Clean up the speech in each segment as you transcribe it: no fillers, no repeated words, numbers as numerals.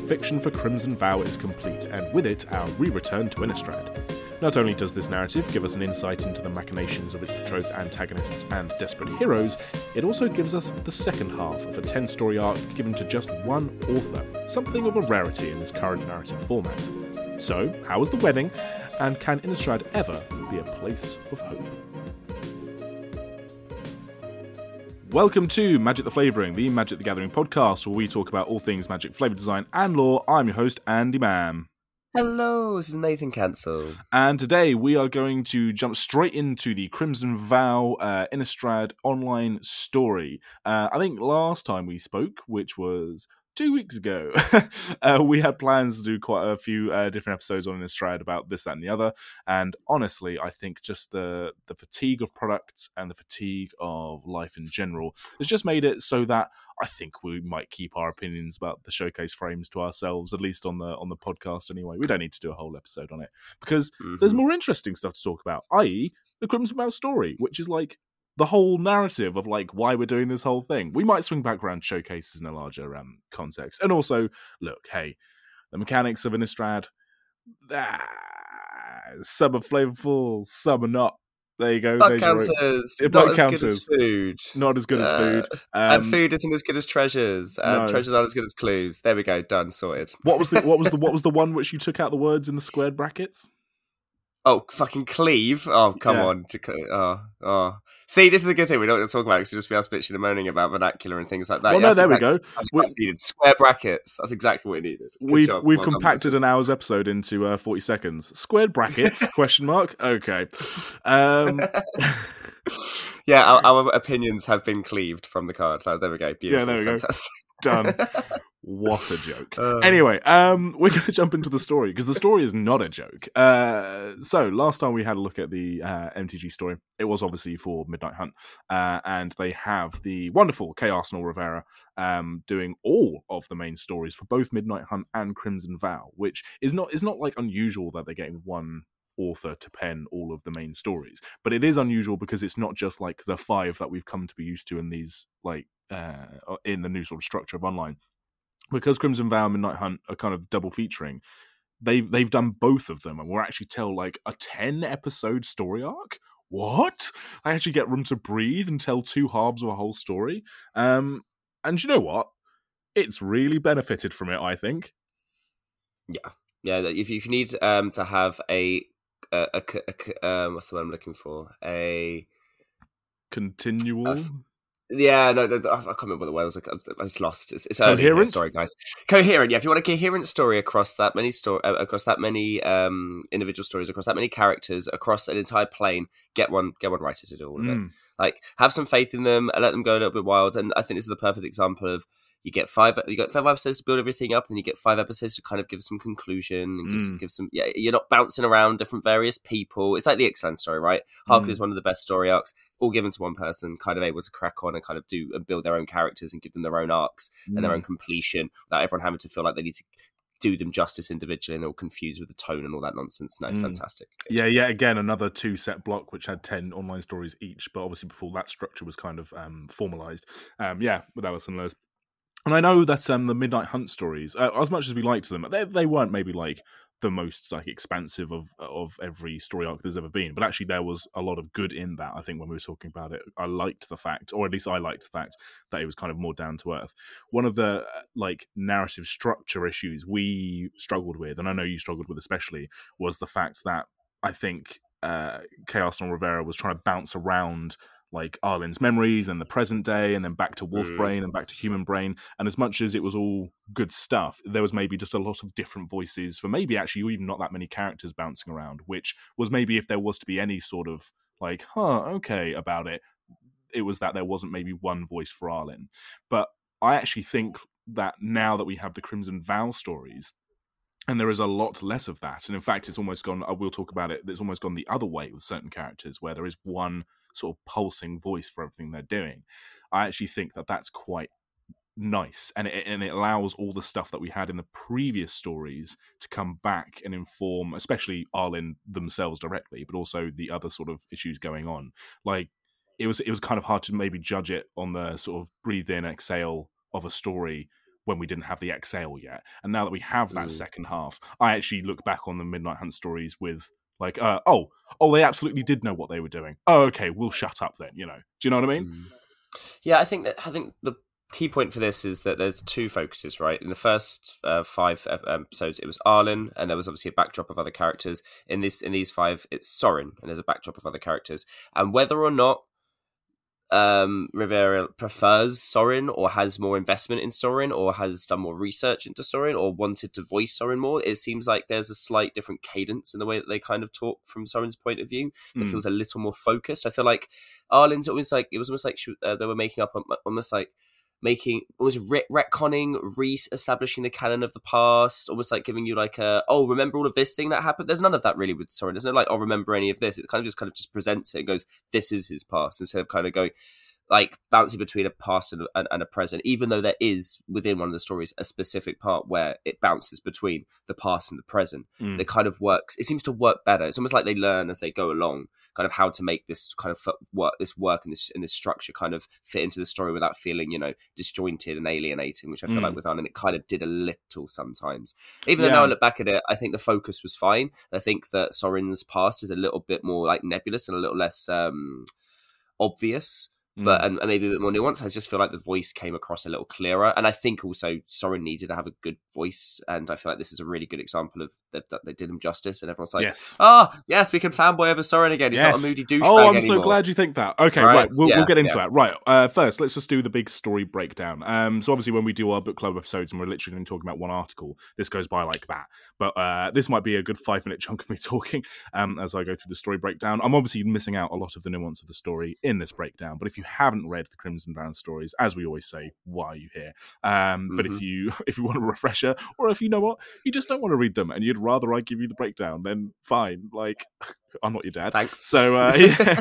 fiction for Crimson Vow is complete, and with it, our re-return to Innistrad. Not only does this narrative give us an insight into the machinations of its betrothed antagonists and desperate heroes, it also gives us the second half of a 10-story arc given to just one author, something of a rarity in this current narrative format. So, how was the wedding, and can Innistrad ever be a place of hope? Welcome to Magic the Flavouring, the Magic the Gathering podcast, where we talk about all things Magic flavour design and lore. I'm your host, Andy Mam. Hello, this is Nathan Cancel. And today we are going to jump straight into the Crimson Vow Innistrad online story. I think last time we spoke, which was 2 weeks ago, we had plans to do quite a few different episodes on Innistrad about this, that, and the other. And honestly, I think just the fatigue of products and the fatigue of life in general has just made it so that I think we might keep our opinions about the showcase frames to ourselves, at least on the podcast anyway. We don't need to do a whole episode on it because there's more interesting stuff to talk about, i.e. the Crimson Vow story, which is like the whole narrative of like why we're doing this whole thing. We might swing back around showcases in a larger context. And also, look, hey, the mechanics of Innistrad, some are flavorful, some are not. There you go. Bug counters, not as good as food. Not as good as food. And food isn't as good as treasures. And treasures aren't as good as clues. There we go, done, sorted. What was the one which you took out the words in the squared brackets? Oh, fucking cleave! Oh, come on! See, this is a good thing. We don't want to talk about it because it'll just be us bitching and moaning about vernacular and things like that. Well, no, there we go. That's what we needed. Square brackets. That's exactly what we needed. We've compacted an hour's episode into 40 seconds. Squared brackets? Question mark. Okay. Yeah, our opinions have been cleaved from the card. There we go. Beautiful. Yeah, there we Fantastic. Go. Done. What a joke. Anyway, we're going to jump into the story, because the story is not a joke. So, last time we had a look at the MTG story, it was obviously for Midnight Hunt, and they have the wonderful K. Arsenal Rivera doing all of the main stories for both Midnight Hunt and Crimson Vow, which is not like unusual that they're getting one author to pen all of the main stories, but it is unusual because it's not just like the 5 that we've come to be used to in these like in the new sort of structure of online. Because Crimson Vow and Midnight Hunt are kind of double featuring, they've done both of them, and we'll actually tell like a 10-episode story arc. What? I actually get room to breathe and tell 2 halves of a whole story. And you know what? It's really benefited from it, I think. Yeah. If you need to have a what's the word I'm looking for? A continual. Yeah, no, I can't remember what the word was. I was lost. It's early. Coherent? Sorry, guys. Coherent. Yeah, if you want a coherent story across that many individual stories, across that many characters, across an entire plane, get one writer to do all of it. Like, have some faith in them and let them go a little bit wild. And I think this is the perfect example of you get 5 episodes to build everything up, and then you get 5 episodes to kind of give some conclusion and give some. Yeah, you're not bouncing around different various people. It's like the Ixalan story, right? Harkonnen is one of the best story arcs, all given to one person, kind of able to crack on and kind of do and build their own characters and give them their own arcs and their own completion without everyone having to feel like they need to do them justice individually and they're all confused with the tone and all that nonsense. No, fantastic. Yeah, again, another 2-set block which had 10 online stories each, but obviously before that structure was kind of formalized. With Alice and Lowe's. And I know that the Midnight Hunt stories, as much as we liked them, they weren't maybe like the most like expansive of every story arc there's ever been. But actually, there was a lot of good in that. I think when we were talking about it, I liked the fact, or at least I liked the fact that it was kind of more down to earth. One of the like narrative structure issues we struggled with, and I know you struggled with especially, was the fact that I think K. Arsenal Rivera was trying to bounce around like Arlen's memories and the present day, and then back to wolf brain and back to human brain. And as much as it was all good stuff, there was maybe just a lot of different voices for maybe actually even not that many characters bouncing around, which was maybe if there was to be any sort of like, okay about it, it was that there wasn't maybe one voice for Arlen. But I actually think that now that we have the Crimson Vow stories, and there is a lot less of that. And in fact, it's almost gone, I will talk about it, it's almost gone the other way with certain characters where there is one sort of pulsing voice for everything they're doing. I actually think that that's quite nice. And it allows all the stuff that we had in the previous stories to come back and inform, especially Arlen themselves directly, but also the other sort of issues going on. Like, it was kind of hard to maybe judge it on the sort of breathe in, exhale of a story when we didn't have the Exhale yet. And now that we have that second half, I actually look back on the Midnight Hunt stories with like, oh, they absolutely did know what they were doing. Oh, okay, we'll shut up then, Do you know what I mean? Yeah, I think the key point for this is that there's two focuses, right? In the first 5 episodes, it was Arlen, and there was obviously a backdrop of other characters. In these 5, it's Sorin, and there's a backdrop of other characters. And whether or not Rivera prefers Sorin, or has more investment in Sorin, or has done more research into Sorin, or wanted to voice Sorin more, it seems like there's a slight different cadence in the way that they kind of talk from Sorin's point of view. It feels a little more focused. I feel like Arlen's almost like, it was almost like they were making up, almost like retconning, re-establishing the canon of the past, almost like giving you like remember all of this thing that happened. There's none of that really with Sorin. There's no like, remember any of this. It kind of just presents it and goes, this is his past, instead of kind of going like bouncing between a past and a present, even though there is within one of the stories a specific part where it bounces between the past and the present. It kind of works. It seems to work better. It's almost like they learn as they go along, kind of how to make this kind of work and this structure kind of fit into the story without feeling, disjointed and alienating, which I feel like with Arlen, it kind of did a little sometimes. Even though now I look back at it, I think the focus was fine. I think that Sorin's past is a little bit more like nebulous and a little less obvious. But and maybe a bit more nuanced. I just feel like the voice came across a little clearer, and I think also Sorin needed to have a good voice, and I feel like this is a really good example of that they did him justice. And everyone's like, yes, we can fanboy over Sorin again. He's not a moody douchebag anymore. I'm so glad you think that. Okay, right, we'll get into that. Right, first, let's just do the big story breakdown. So obviously, when we do our book club episodes, and we're literally going to talk about one article, this goes by like that. But this might be a good 5-minute chunk of me talking as I go through the story breakdown. I'm obviously missing out a lot of the nuance of the story in this breakdown, but if you haven't read the Crimson Dawn stories, as we always say, why are you here? But if you want a refresher, or if you know what, you just don't want to read them and you'd rather I give you the breakdown, then fine. Like, I'm not your dad. Thanks. So yeah.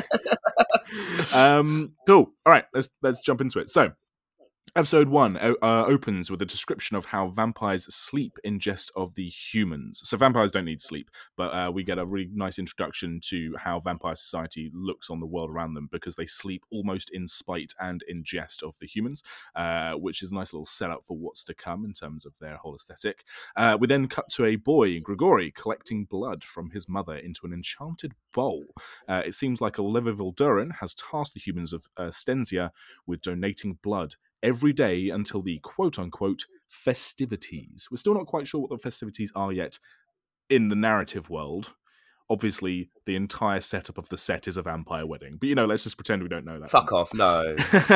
Cool. All right, let's jump into it. So Episode 1 opens with a description of how vampires sleep in jest of the humans. So vampires don't need sleep, but we get a really nice introduction to how vampire society looks on the world around them, because they sleep almost in spite and in jest of the humans, which is a nice little setup for what's to come in terms of their whole aesthetic. We then cut to a boy, Grigori, collecting blood from his mother into an enchanted bowl. It seems like Olivia Valdurin has tasked the humans of Stensia with donating blood every day until the quote-unquote festivities. We're still not quite sure what the festivities are yet in the narrative world. Obviously, the entire setup of the set is a vampire wedding. But, let's just pretend we don't know that. Fuck off, no.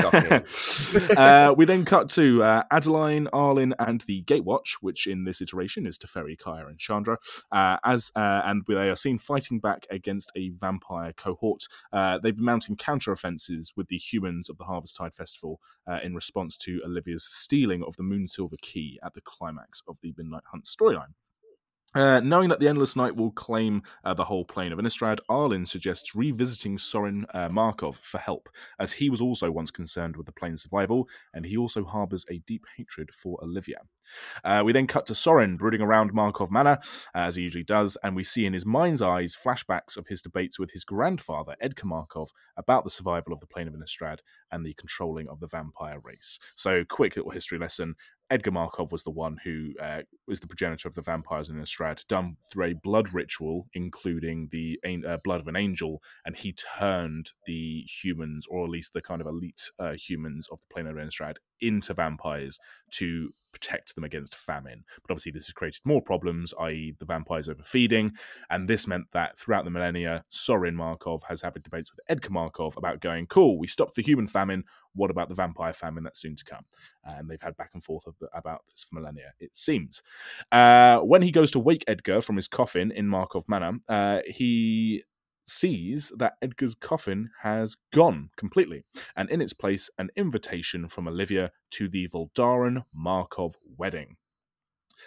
We then cut to Adeline, Arlen, and the Gatewatch, which in this iteration is Teferi, Kaya, and Chandra, and they are seen fighting back against a vampire cohort. They've been mounting counter-offensives with the humans of the Harvesttide Festival in response to Olivia's stealing of the Moonsilver Key at the climax of the Midnight Hunt storyline. Knowing that the Endless Night will claim the whole plane of Innistrad, Arlen suggests revisiting Sorin Markov for help, as he was also once concerned with the plane's survival, and he also harbours a deep hatred for Olivia. We then cut to Sorin brooding around Markov Manor, as he usually does, and we see in his mind's eyes flashbacks of his debates with his grandfather, Edgar Markov, about the survival of the plane of Innistrad and the controlling of the vampire race. So, quick little history lesson. Edgar Markov was the one who was the progenitor of the vampires in Innistrad, done through a blood ritual, including the blood of an angel, and he turned the humans, or at least the kind of elite humans of the plane of Innistrad, into vampires to protect them against famine. But obviously this has created more problems, i.e. the vampires overfeeding, and this meant that throughout the millennia, Sorin Markov has had debates with Edgar Markov about going, cool, we stopped the human famine, what about the vampire famine that's soon to come? And they've had back and forth about this for millennia, it seems. When he goes to wake Edgar from his coffin in Markov Manor, he sees that Edgar's coffin has gone completely, and in its place, an invitation from Olivia to the Valdarin Markov wedding.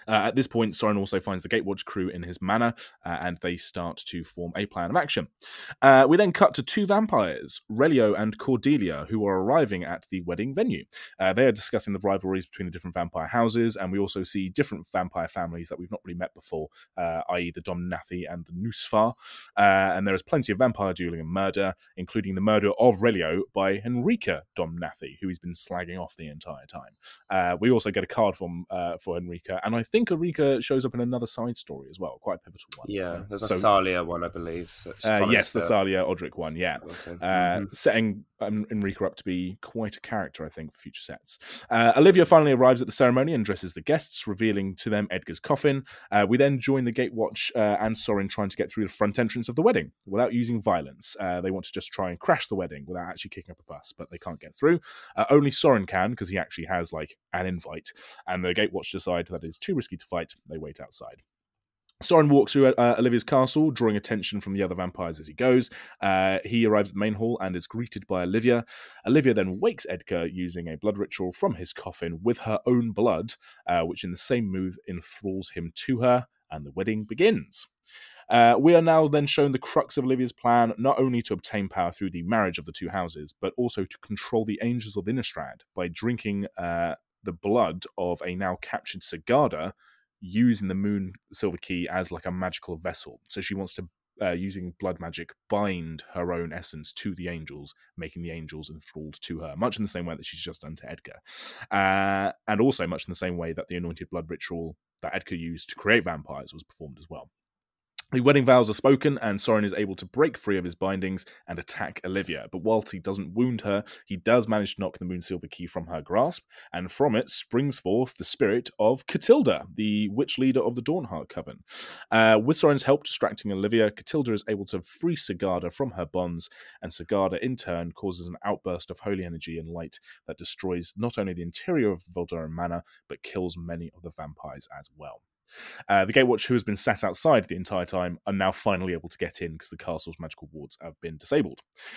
At this point, Soren also finds the Gatewatch crew in his manor, and they start to form a plan of action. We then cut to two vampires, Relio and Cordelia, who are arriving at the wedding venue. They are discussing the rivalries between the different vampire houses, and we also see different vampire families that we've not really met before, i.e. the Domnathi and the Nusfar. And there is plenty of vampire dueling and murder, including the murder of Relio by Henrika Domnathi, who he's been slagging off the entire time. We also get a card for Henrika, and I think Henrika shows up in another side story as well, quite a pivotal one. Yeah, there's a Thalia one, I believe. Yes, the Thalia Odric one, yeah. Setting Henrika up to be quite a character, I think, for future sets. Olivia finally arrives at the ceremony and dresses the guests, revealing to them Edgar's coffin. We then join the Gatewatch and Soren trying to get through the front entrance of the wedding without using violence. They want to just try and crash the wedding without actually kicking up a fuss, but they can't get through. Only Soren can, because he actually has an invite, and the Gatewatch decide that it's too risky to fight. They wait outside. Soren walks through Olivia's castle, drawing attention from the other vampires as he goes. He arrives at the main hall and is greeted by Olivia. Olivia then wakes Edgar using a blood ritual from his coffin with her own blood, which in the same move enthralls him to her, and the wedding begins. We are now then shown the crux of Olivia's plan, not only to obtain power through the marriage of the two houses, but also to control the Angels of Innistrad by drinking the blood of a now captured Sigarda, using the Moon Silver Key as a magical vessel. So she wants to, using blood magic, bind her own essence to the angels, making the angels enthralled to her, much in the same way that she's just done to Edgar. And also much in the same way that the anointed blood ritual that Edgar used to create vampires was performed as well. The wedding vows are spoken, and Soren is able to break free of his bindings and attack Olivia. But whilst he doesn't wound her, he does manage to knock the Moon Silver Key from her grasp, and from it springs forth the spirit of Catilda, the witch leader of the Dawnheart Coven. With Soren's help distracting Olivia, Catilda is able to free Sigarda from her bonds, and Sigarda in turn causes an outburst of holy energy and light that destroys not only the interior of the Voldaren Manor, but kills many of the vampires as well. The Gatewatch, who has been sat outside the entire time, are now finally able to get in because the castle's magical wards have been disabled.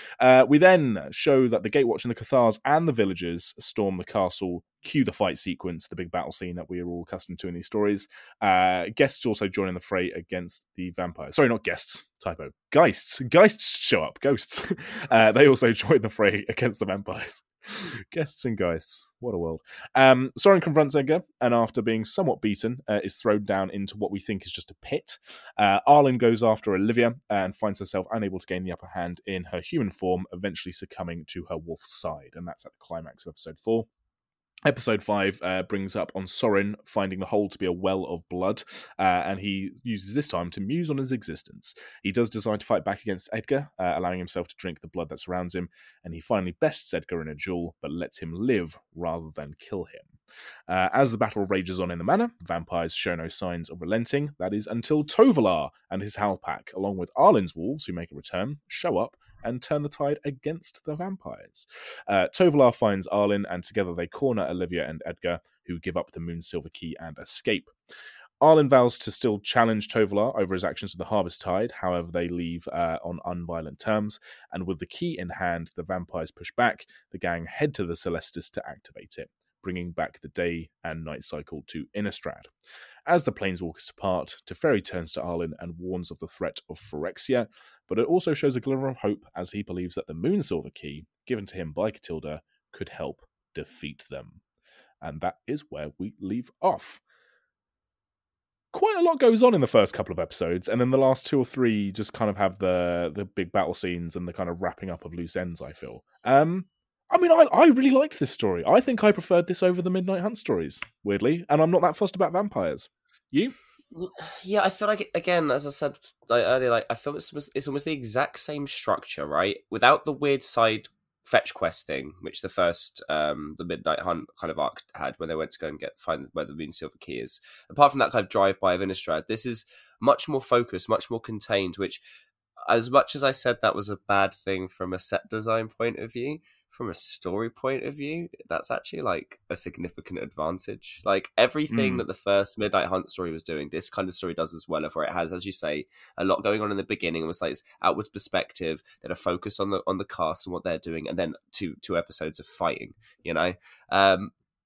We then show that the Gatewatch and the Cathars and the villagers storm the castle, cue the fight sequence, the big battle scene that we are all accustomed to in these stories. Guests also join in the fray against the vampires. Sorry, not guests. Typo. Geists. Geists show up. Ghosts. They also join the fray against the vampires. Guests and Geists. What a world. Soren confronts Edgar, and after being somewhat beaten, is thrown down into what we think is just a pit. Arlen goes after Olivia and finds herself unable to gain the upper hand in her human form, eventually succumbing to her wolf side. And that's at the climax of episode 4. Episode 5 brings up on Soren finding the hole to be a well of blood, and he uses this time to muse on his existence. He does decide to fight back against Edgar, allowing himself to drink the blood that surrounds him, and he finally bests Edgar in a duel, but lets him live rather than kill him. As the battle rages on in the manor, vampires show no signs of relenting, that is until Tovalar and his Howl Pack, along with Arlen's wolves, who make a return, show up and turn the tide against the vampires. Tovalar finds Arlen, and together they corner Olivia and Edgar, who give up the Moon Silver Key and escape. Arlen vows to still challenge Tovalar over his actions with the Harvest Tide, however they leave on unviolent terms, and with the key in hand, the vampires push back, the gang head to the Celestis to activate it, bringing back the day and night cycle to Innistrad. As the Planeswalkers depart, Teferi turns to Arlen and warns of the threat of Phyrexia, but it also shows a glimmer of hope as he believes that the Moon Silver Key, given to him by Catilda, could help defeat them. And that is where we leave off. Quite a lot goes on in the first couple of episodes, and then the last 2 or 3 just kind of have the big battle scenes and the kind of wrapping up of loose ends, I feel. I really liked this story. I think I preferred this over the Midnight Hunt stories, weirdly, and I'm not that fussed about vampires. You? Yeah, I feel like, again, as I said earlier, I feel it's almost the exact same structure, right? Without the weird side fetch quest thing, which the first, the Midnight Hunt kind of arc had, when they went to go and find where the Moon Silver Key is. Apart from that kind of drive-by of Innistrad, this is much more focused, much more contained, which, as much as I said that was a bad thing from a set design point of view, from a story point of view, that's actually a significant advantage. Everything that the first Midnight Hunt story was doing, this kind of story does as well, where it has, as you say, a lot going on in the beginning. It was this outwards perspective, then a focus on the cast and what they're doing, and then two episodes of fighting,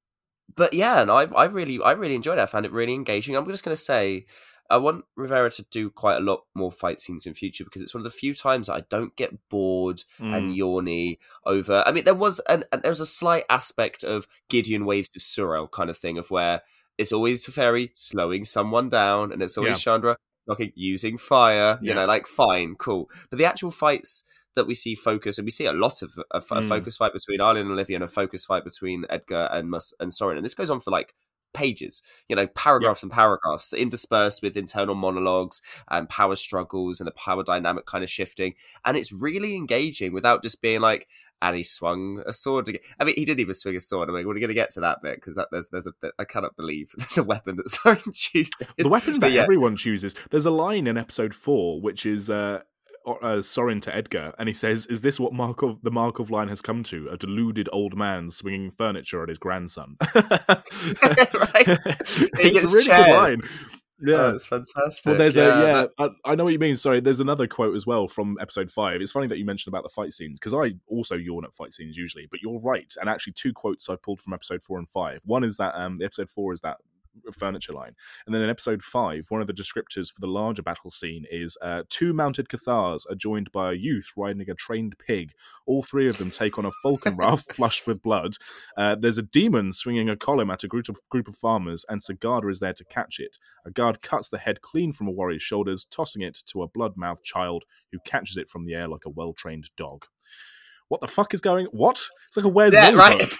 but yeah, and I really enjoyed it. I found it really engaging. I'm just going to say, I want Rivera to do quite a lot more fight scenes in future, because it's one of the few times that I don't get bored and yawny over. I mean, there was a slight aspect of Gideon Waves to Sorel kind of thing, of where it's always Teferi slowing someone down, and it's always Chandra using fire. You know, like fine, cool. But the actual fights that we see focus, and we see a lot of a focus fight between Arlen and Olivia, and a focus fight between Edgar and Soren, and this goes on for like pages, you know, paragraphs and paragraphs, interspersed with internal monologues and power struggles and the power dynamic kind of shifting, and it's really engaging without just being like, and he swung a sword again. I mean, he didn't even swing a sword. I mean, we're going to get to that bit, because there's a I cannot believe the weapon that Soren chooses. The weapon that everyone chooses. There's a line in episode 4 which is Soren to Edgar, and he says, "Is this what the Markov line has come to? A deluded old man swinging furniture at his grandson." Right? It's a really good line. Yeah, it's fantastic. Well, there's I know what you mean. Sorry, there's another quote as well from episode 5. It's funny that you mentioned about the fight scenes, because I also yawn at fight scenes usually, but you're right. And actually, 2 quotes I pulled from episode 4 and 5. One is that the episode 4 is that furniture line, and then in episode 5, one of the descriptors for the larger battle scene is 2 mounted Cathars are joined by a youth riding a trained pig. All 3 of them take on a falcon raft flushed with blood. There's a demon swinging a column at a group of farmers, and Sigarda is there to catch it. A guard cuts the head clean from a warrior's shoulders, tossing it to a blood-mouthed child who catches it from the air like a well-trained dog. What the fuck is going? What? It's like a Where's Waldo.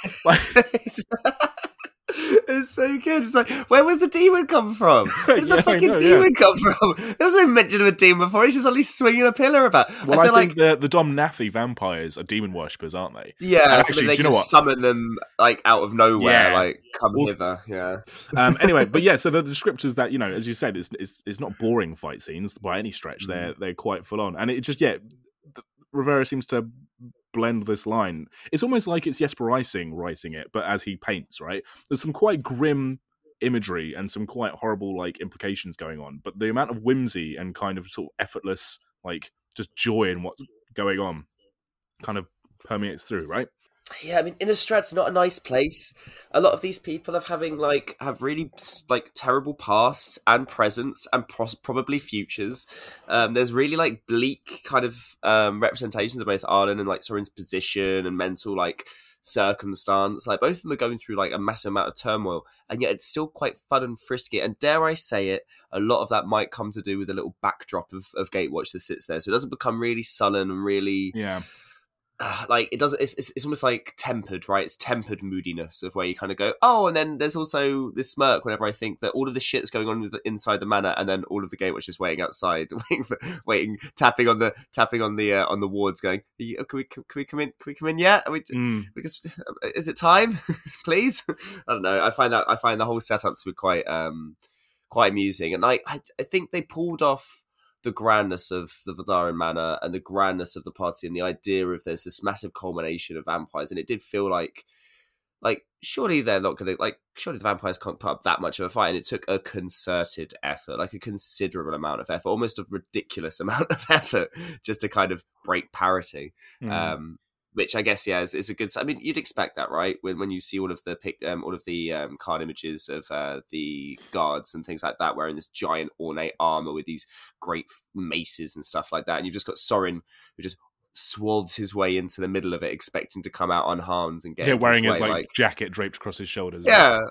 Right. It's so good. It's like, where was the demon come from? Where did the fucking demon come from? There was no mention of a demon before. He's just only swinging a pillar about. Well, I think the Dom Nathi vampires are demon worshippers, aren't they? Yeah, actually, so they can summon them like out of nowhere, like come hither. Yeah. Anyway, but yeah, so the descriptors that, you know, as you said, it's not boring fight scenes by any stretch. They're quite full on, and it just Rivera seems to blend this line. It's almost like it's Jesper Rising writing it, but as he paints, right? There's some quite grim imagery and some quite horrible like implications going on, but the amount of whimsy and kind of sort of effortless like just joy in what's going on kind of permeates through, right? Yeah, I mean, Innostrad's not a nice place. A lot of these people have really like terrible pasts and presents and probably futures. There's really like bleak kind of representations of both Arlen and like Soren's position and mental like circumstance. Like both of them are going through like a massive amount of turmoil, and yet it's still quite fun and frisky. And dare I say it, a lot of that might come to do with a little backdrop of Gatewatch that sits there, so it doesn't become really sullen and really like it doesn't. It's almost like tempered, right? It's tempered moodiness of where you kind of go, oh, and then there's also this smirk whenever I think that all of the shit's going on inside the manor, and then all of the Gatewatch is waiting outside, tapping on the wards, going, can we come in? Can we come in yet? We just, is it time, please? I don't know. I find the whole setup to be quite amusing, and I think they pulled off the grandness of the Voldaren Manor and the grandness of the party, and the idea of there's this massive culmination of vampires, and it did feel like surely they're not going to, surely the vampires can't put up that much of a fight, and it took a concerted effort, like a considerable amount of effort, almost a ridiculous amount of effort, just to kind of break parity. Which I guess is a good. I mean, you'd expect that, right? When you see all of the card images of the guards and things like that, wearing this giant ornate armor with these great maces and stuff like that, and you've just got Soren who just swaths his way into the middle of it, expecting to come out unharmed and get wearing his jacket draped across his shoulders. Yeah,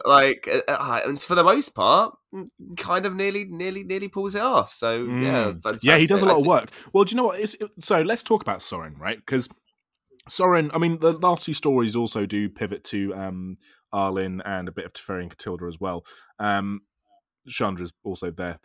and for the most part, kind of nearly pulls it off. So fantastic. Yeah, he does a lot of work. Well, do you know what? So let's talk about Soren, right? Because Soren, I mean, the last 2 stories also do pivot to Arlen and a bit of Teferi and Catilda as well. Chandra's also there.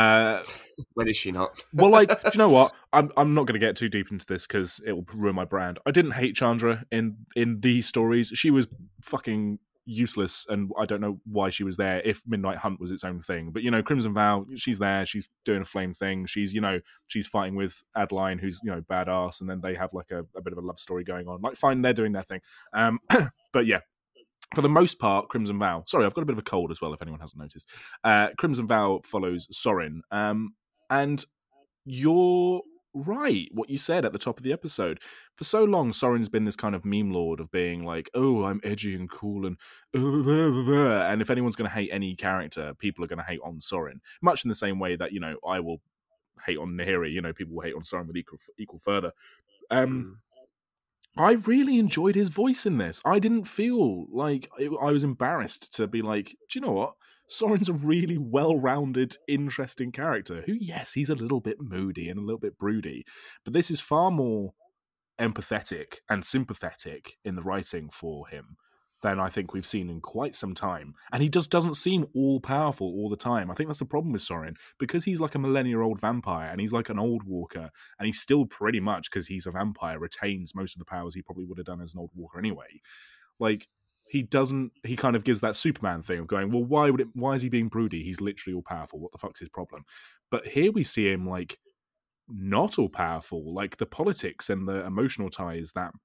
When is she not? Well, do you know what? I'm not going to get too deep into this because it will ruin my brand. I didn't hate Chandra in these stories. She was fucking useless, and I don't know why she was there if Midnight Hunt was its own thing. But, Crimson Vow, she's there, she's doing a flame thing, she's fighting with Adeline, who's, badass, and then they have like a bit of a love story going on. Fine, they're doing their thing. But yeah, for the most part, Crimson Vow, sorry, I've got a bit of a cold as well, if anyone hasn't noticed. Crimson Vow follows Soren, and your right, what you said at the top of the episode. For so long, Soren's been this kind of meme lord of being like, oh, I'm edgy and cool, and if anyone's going to hate any character, people are going to hate on Soren. Much in the same way that, I will hate on Nahiri, people will hate on Soren with equal further. Mm. I really enjoyed his voice in this. I didn't feel like I was embarrassed to be like, do you know what? Soren's a really well-rounded, interesting character who, yes, he's a little bit moody and a little bit broody, but this is far more empathetic and sympathetic in the writing for him than I think we've seen in quite some time. And he just doesn't seem all-powerful all the time. I think that's the problem with Soren, because he's like a millennia-old vampire, and he's like an old walker, and he's still pretty much, because he's a vampire, retains most of the powers he probably would have done as an old walker anyway. Like, he kind of gives that Superman thing of going, well, why is he being broody? He's literally all-powerful. What the fuck's his problem? But here we see him, like, not all powerful, like the politics and the emotional ties that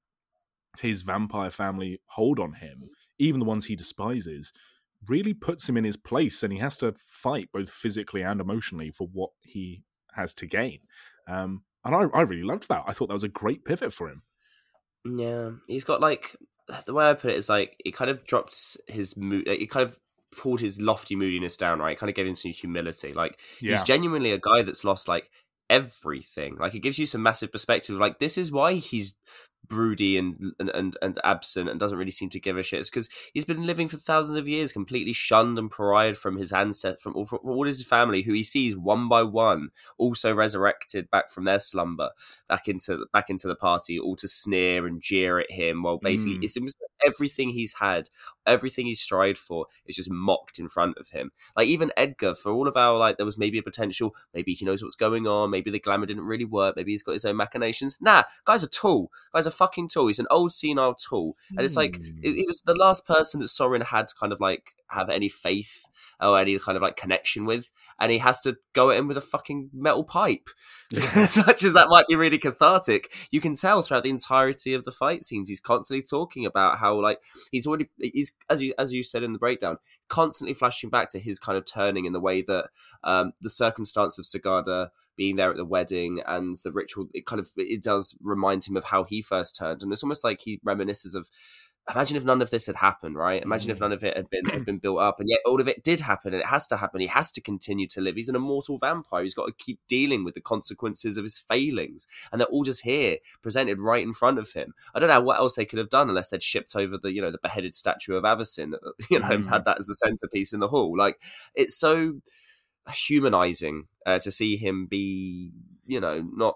his vampire family hold on him, even the ones he despises, really puts him in his place, and he has to fight both physically and emotionally for what he has to gain. And I really loved that. I thought that was a great pivot for him. Yeah, he's got like, the way I put it is like, it kind of drops his mood. It kind of pulled his lofty moodiness down, right? It kind of gave him some humility. Like, he's genuinely a guy that's lost like everything. Like, it gives you some massive perspective. Like, this is why he's broody and absent and doesn't really seem to give a shit. It's because he's been living for thousands of years, completely shunned and pariahed from his ancestors, from all his family, who he sees one by one also resurrected back from their slumber, back into the party, all to sneer and jeer at him. While basically it seems like everything he's had, everything he's strived for, is just mocked in front of him. Like, even Edgar, for all of our, like, there was maybe a potential, maybe he knows what's going on, maybe the glamour didn't really work, maybe he's got his own machinations. Nah, guy's a tool. Guy's a fucking tool. He's an old senile tool. And it's like, it was the last person that Soren had to kind of like have any faith or any kind of like connection with, and he has to go at him with a fucking metal pipe. As much as that might be really cathartic, you can tell throughout the entirety of the fight scenes, he's constantly talking about how, like, he's as you said in the breakdown, constantly flashing back to his kind of turning in the way that the circumstance of Sigarda being there at the wedding and the ritual, it does remind him of how he first turned. And it's almost like he reminisces of, imagine if none of this had happened, right? Imagine if none of it had been built up, and yet all of it did happen, and it has to happen. He has to continue to live. He's an immortal vampire. He's got to keep dealing with the consequences of his failings, and they're all just here, presented right in front of him. I don't know what else they could have done unless they'd shipped over the beheaded statue of Avacyn, had that as the centerpiece in the hall. Like, it's so humanizing to see him be, not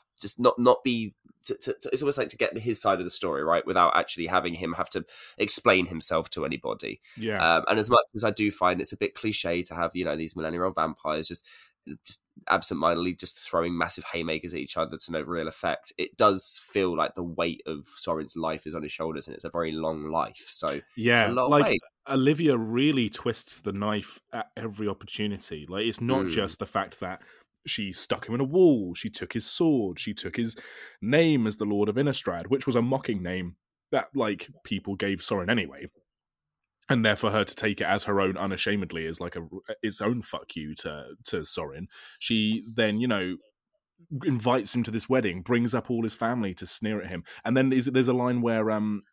be. It's almost like to get his side of the story right without actually having him have to explain himself to anybody. And as much as I do find it's a bit cliche to have these millennial vampires just absentmindedly just throwing massive haymakers at each other to no real effect, it does feel like the weight of Soren's life is on his shoulders, and it's a very long life. So it's a lot of weight. Olivia really twists the knife at every opportunity. Like, it's not just the fact that she stuck him in a wall, she took his sword, she took his name as the Lord of Innistrad, which was a mocking name that, like, people gave Soren anyway. And therefore her to take it as her own unashamedly is like its own fuck you to Soren. She then, invites him to this wedding, brings up all his family to sneer at him. And then there's a line where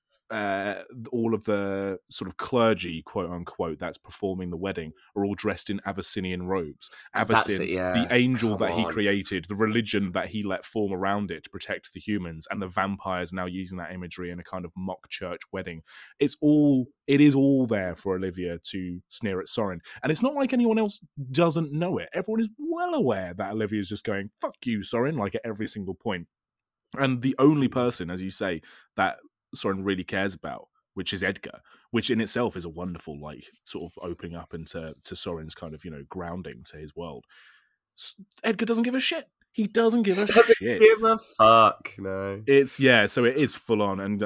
all of the sort of clergy, quote unquote, that's performing the wedding are all dressed in Avacynian robes. Avacyn, the angel that he created, the religion that he let form around it to protect the humans, and the vampires now using that imagery in a kind of mock church wedding. It is all there for Olivia to sneer at Soren. And it's not like anyone else doesn't know it. Everyone is well aware that Olivia's just going, fuck you, Soren, like at every single point. And the only person, as you say, that Soren really cares about, which is Edgar, which in itself is a wonderful, like, sort of opening up into Soren's kind of, grounding to his world. Edgar doesn't give a shit. He doesn't give a shit. Doesn't give a fuck, no. So it is full on, and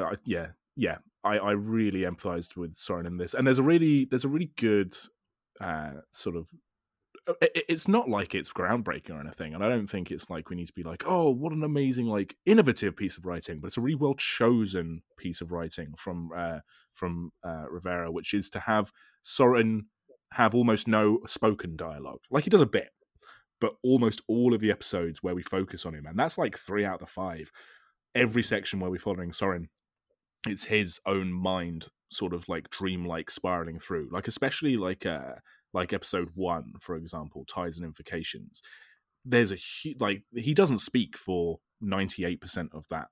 I really empathized with Soren in this. And there's a really good sort of, it's not like it's groundbreaking or anything, and I don't think it's like we need to be like, oh, what an amazing, like, innovative piece of writing, but it's a really well chosen piece of writing from Rivera, which is to have Soren have almost no spoken dialogue. Like, he does a bit, but almost all of the episodes where we focus on him, and that's like 3 out of the 5, every section where we're following Soren, it's his own mind sort of like dreamlike spiraling through, like especially like episode 1, for example, Ties and Invocations. There's like he doesn't speak for 98% of that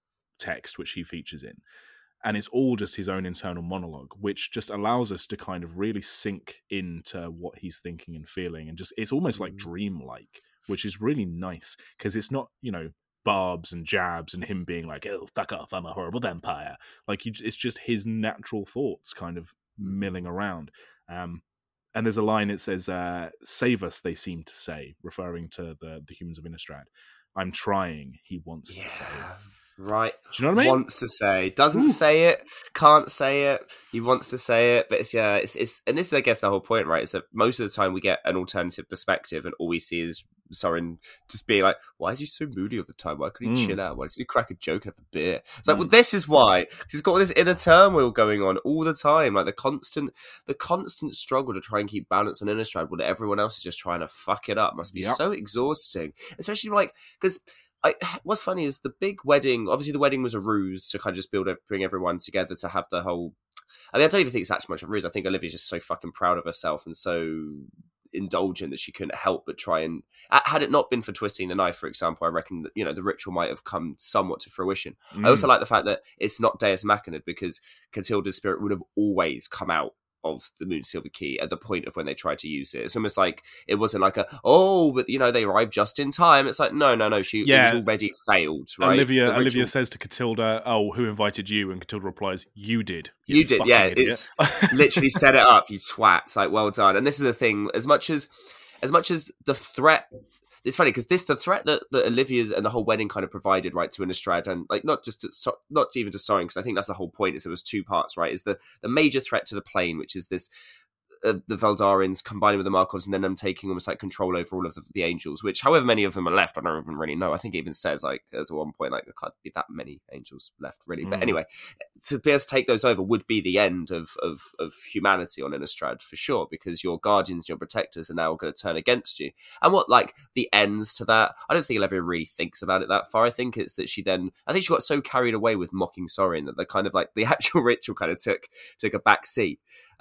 text which he features in, and it's all just his own internal monologue, which just allows us to kind of really sink into what he's thinking and feeling, and just it's almost like dreamlike, which is really nice because it's not, you know, barbs and jabs and him being like, oh, fuck off, I'm a horrible vampire. Like, it's just his natural thoughts kind of milling around. And there's a line, it says, save us, they seem to say, referring to the humans of Innistrad. I'm trying, he wants to say. Right. Do you know what I mean? Wants to say. Doesn't say it, can't say it, he wants to say it, but it's and this is, I guess, the whole point, right? Is that most of the time we get an alternative perspective and all we see is Soren just being like, why is he so moody all the time? Why couldn't he chill out? Why doesn't he crack a joke and have a beer? It's like, well, this is why. He's got all this inner turmoil going on all the time. Like the constant struggle to try and keep balance on Innistrad when everyone else is just trying to fuck it up must be so exhausting. Especially like, because what's funny is the big wedding, obviously the wedding was a ruse to kind of just bring everyone together to have the whole, I mean, I don't even think it's actually much of a ruse. I think Olivia's just so fucking proud of herself and so indulgent that she couldn't help but try and, had it not been for twisting the knife, for example, I reckon that, you know, the ritual might have come somewhat to fruition. I also like the fact that it's not Deus Machina, because Catilda's spirit would have always come out of the Moonsilver Key at the point of when they tried to use it. It's almost like it wasn't like but you know, they arrived just in time. It's like no, it was already failed, right? Olivia says to Catilda, oh, who invited you? And Catilda replies, you did. You did, yeah. Idiot. It's literally set it up, you twat. It's like, well done. And this is the thing, as much as the threat, it's funny because the threat that Olivia and the whole wedding kind of provided, right, to Innistrad, and like not even to Soren, because I think that's the whole point. Is it was 2 parts, right? Is the major threat to the plane, which is this the Veldarins combining with the Markovs and then them taking almost like control over all of the angels, which however many of them are left, I don't even really know. I think it even says like there's at one point like there can't be that many angels left really. But anyway, to be able to take those over would be the end of humanity on Innistrad for sure, because your guardians, your protectors are now going to turn against you. And what like the ends to that, I don't think Olivia really thinks about it that far. I think it's that she got so carried away with mocking Soren that the kind of like the actual ritual kind of took a back seat.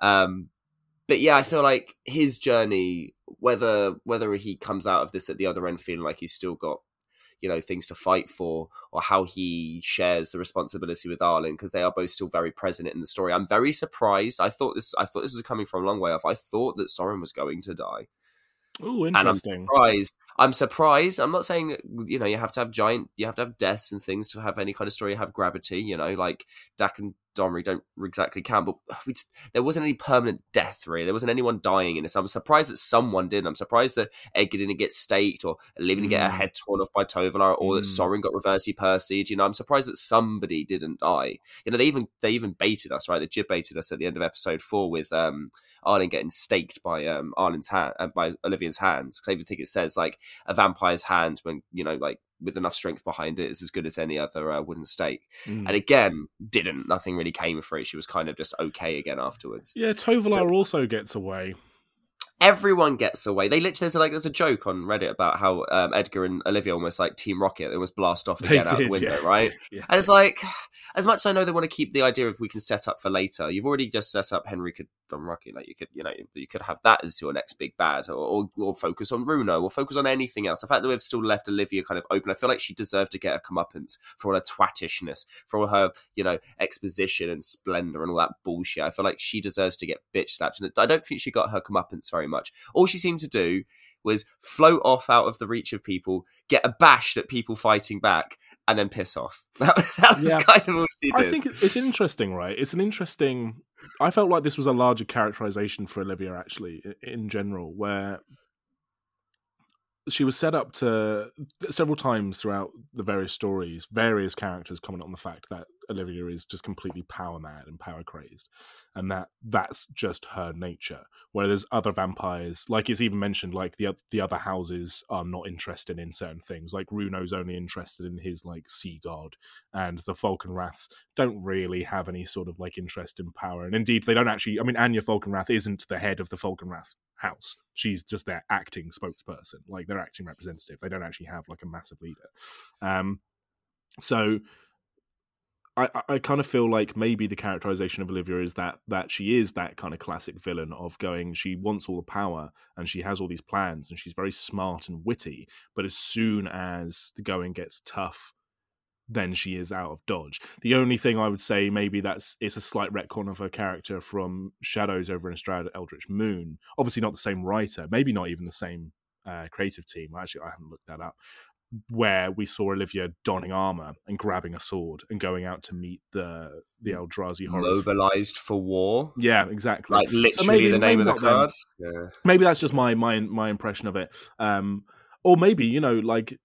But yeah, I feel like his journey, whether he comes out of this at the other end feeling like he's still got, you know, things to fight for, or how he shares the responsibility with Arlen, because they are both still very present in the story. I'm very surprised. I thought this was coming from a long way off. I thought that Soren was going to die. Oh, interesting. And I'm surprised. I'm not saying, you know, you have to have deaths and things to have any kind of story have gravity, you know, like Dak and Domri don't exactly count, but there wasn't any permanent death, really. There wasn't anyone dying in this. I'm surprised that someone did. I'm surprised that Edgar didn't get staked, or Olivia didn't get her head torn off by Tovolar, or that Soren got reverse Percy'd. You know, I'm surprised that somebody didn't die. You know, they even baited us, right? They jib baited us at the end of episode 4 with Arlen getting staked by Arlen's hand, by Olivia's hands. Because I even think it says like a vampire's hand, when, you know, like with enough strength behind it, is as good as any other wooden stake. And again, nothing really came for it. She was kind of just okay again afterwards. Yeah, Tovolar also gets away. Everyone gets away. They literally, there's a joke on Reddit about how Edgar and Olivia almost like Team Rocket. They almost blast off again out the window, right? Yeah. And it's like, as much as I know they want to keep the idea of we can set up for later, you've already just set up Henrika Domraki. Like you could have that as your next big bad, or focus on Runo, or focus on anything else. The fact that we've still left Olivia kind of open, I feel like she deserved to get a comeuppance for all her twattishness, for all her, you know, exposition and splendor and all that bullshit. I feel like she deserves to get bitch slapped, and I don't think she got her comeuppance very much. All she seemed to do was float off out of the reach of people, get abashed at people fighting back, and then piss off. That was kind of all she did. I think it's interesting, right? I felt like this was a larger characterization for Olivia, actually, in general, where she was set up to, several times throughout the various stories, various characters comment on the fact that Olivia is just completely power mad and power crazed, and that's just her nature. Where there's other vampires, like it's even mentioned, like the other houses are not interested in certain things. Like Runo's only interested in his like sea god, and the Falkenraths don't really have any sort of like interest in power. And indeed, they don't actually. I mean, Anya Falkenrath isn't the head of the Falkenrath house. She's just their acting spokesperson, like their acting representative. They don't actually have like a massive leader. So I kind of feel like maybe the characterization of Olivia is that she is that kind of classic villain of going, she wants all the power and she has all these plans and she's very smart and witty, but as soon as the going gets tough, then she is out of dodge. The only thing I would say maybe it's a slight retcon of her character from Shadows over Innistrad Eldritch Moon. Obviously not the same writer, maybe not even the same creative team. Actually, I haven't looked that up. Where we saw Olivia donning armor and grabbing a sword and going out to meet the Eldrazi horrors. Mobilized for war. Yeah, exactly. Like literally the name of the card. Yeah. Maybe that's just my impression of it. Or maybe, like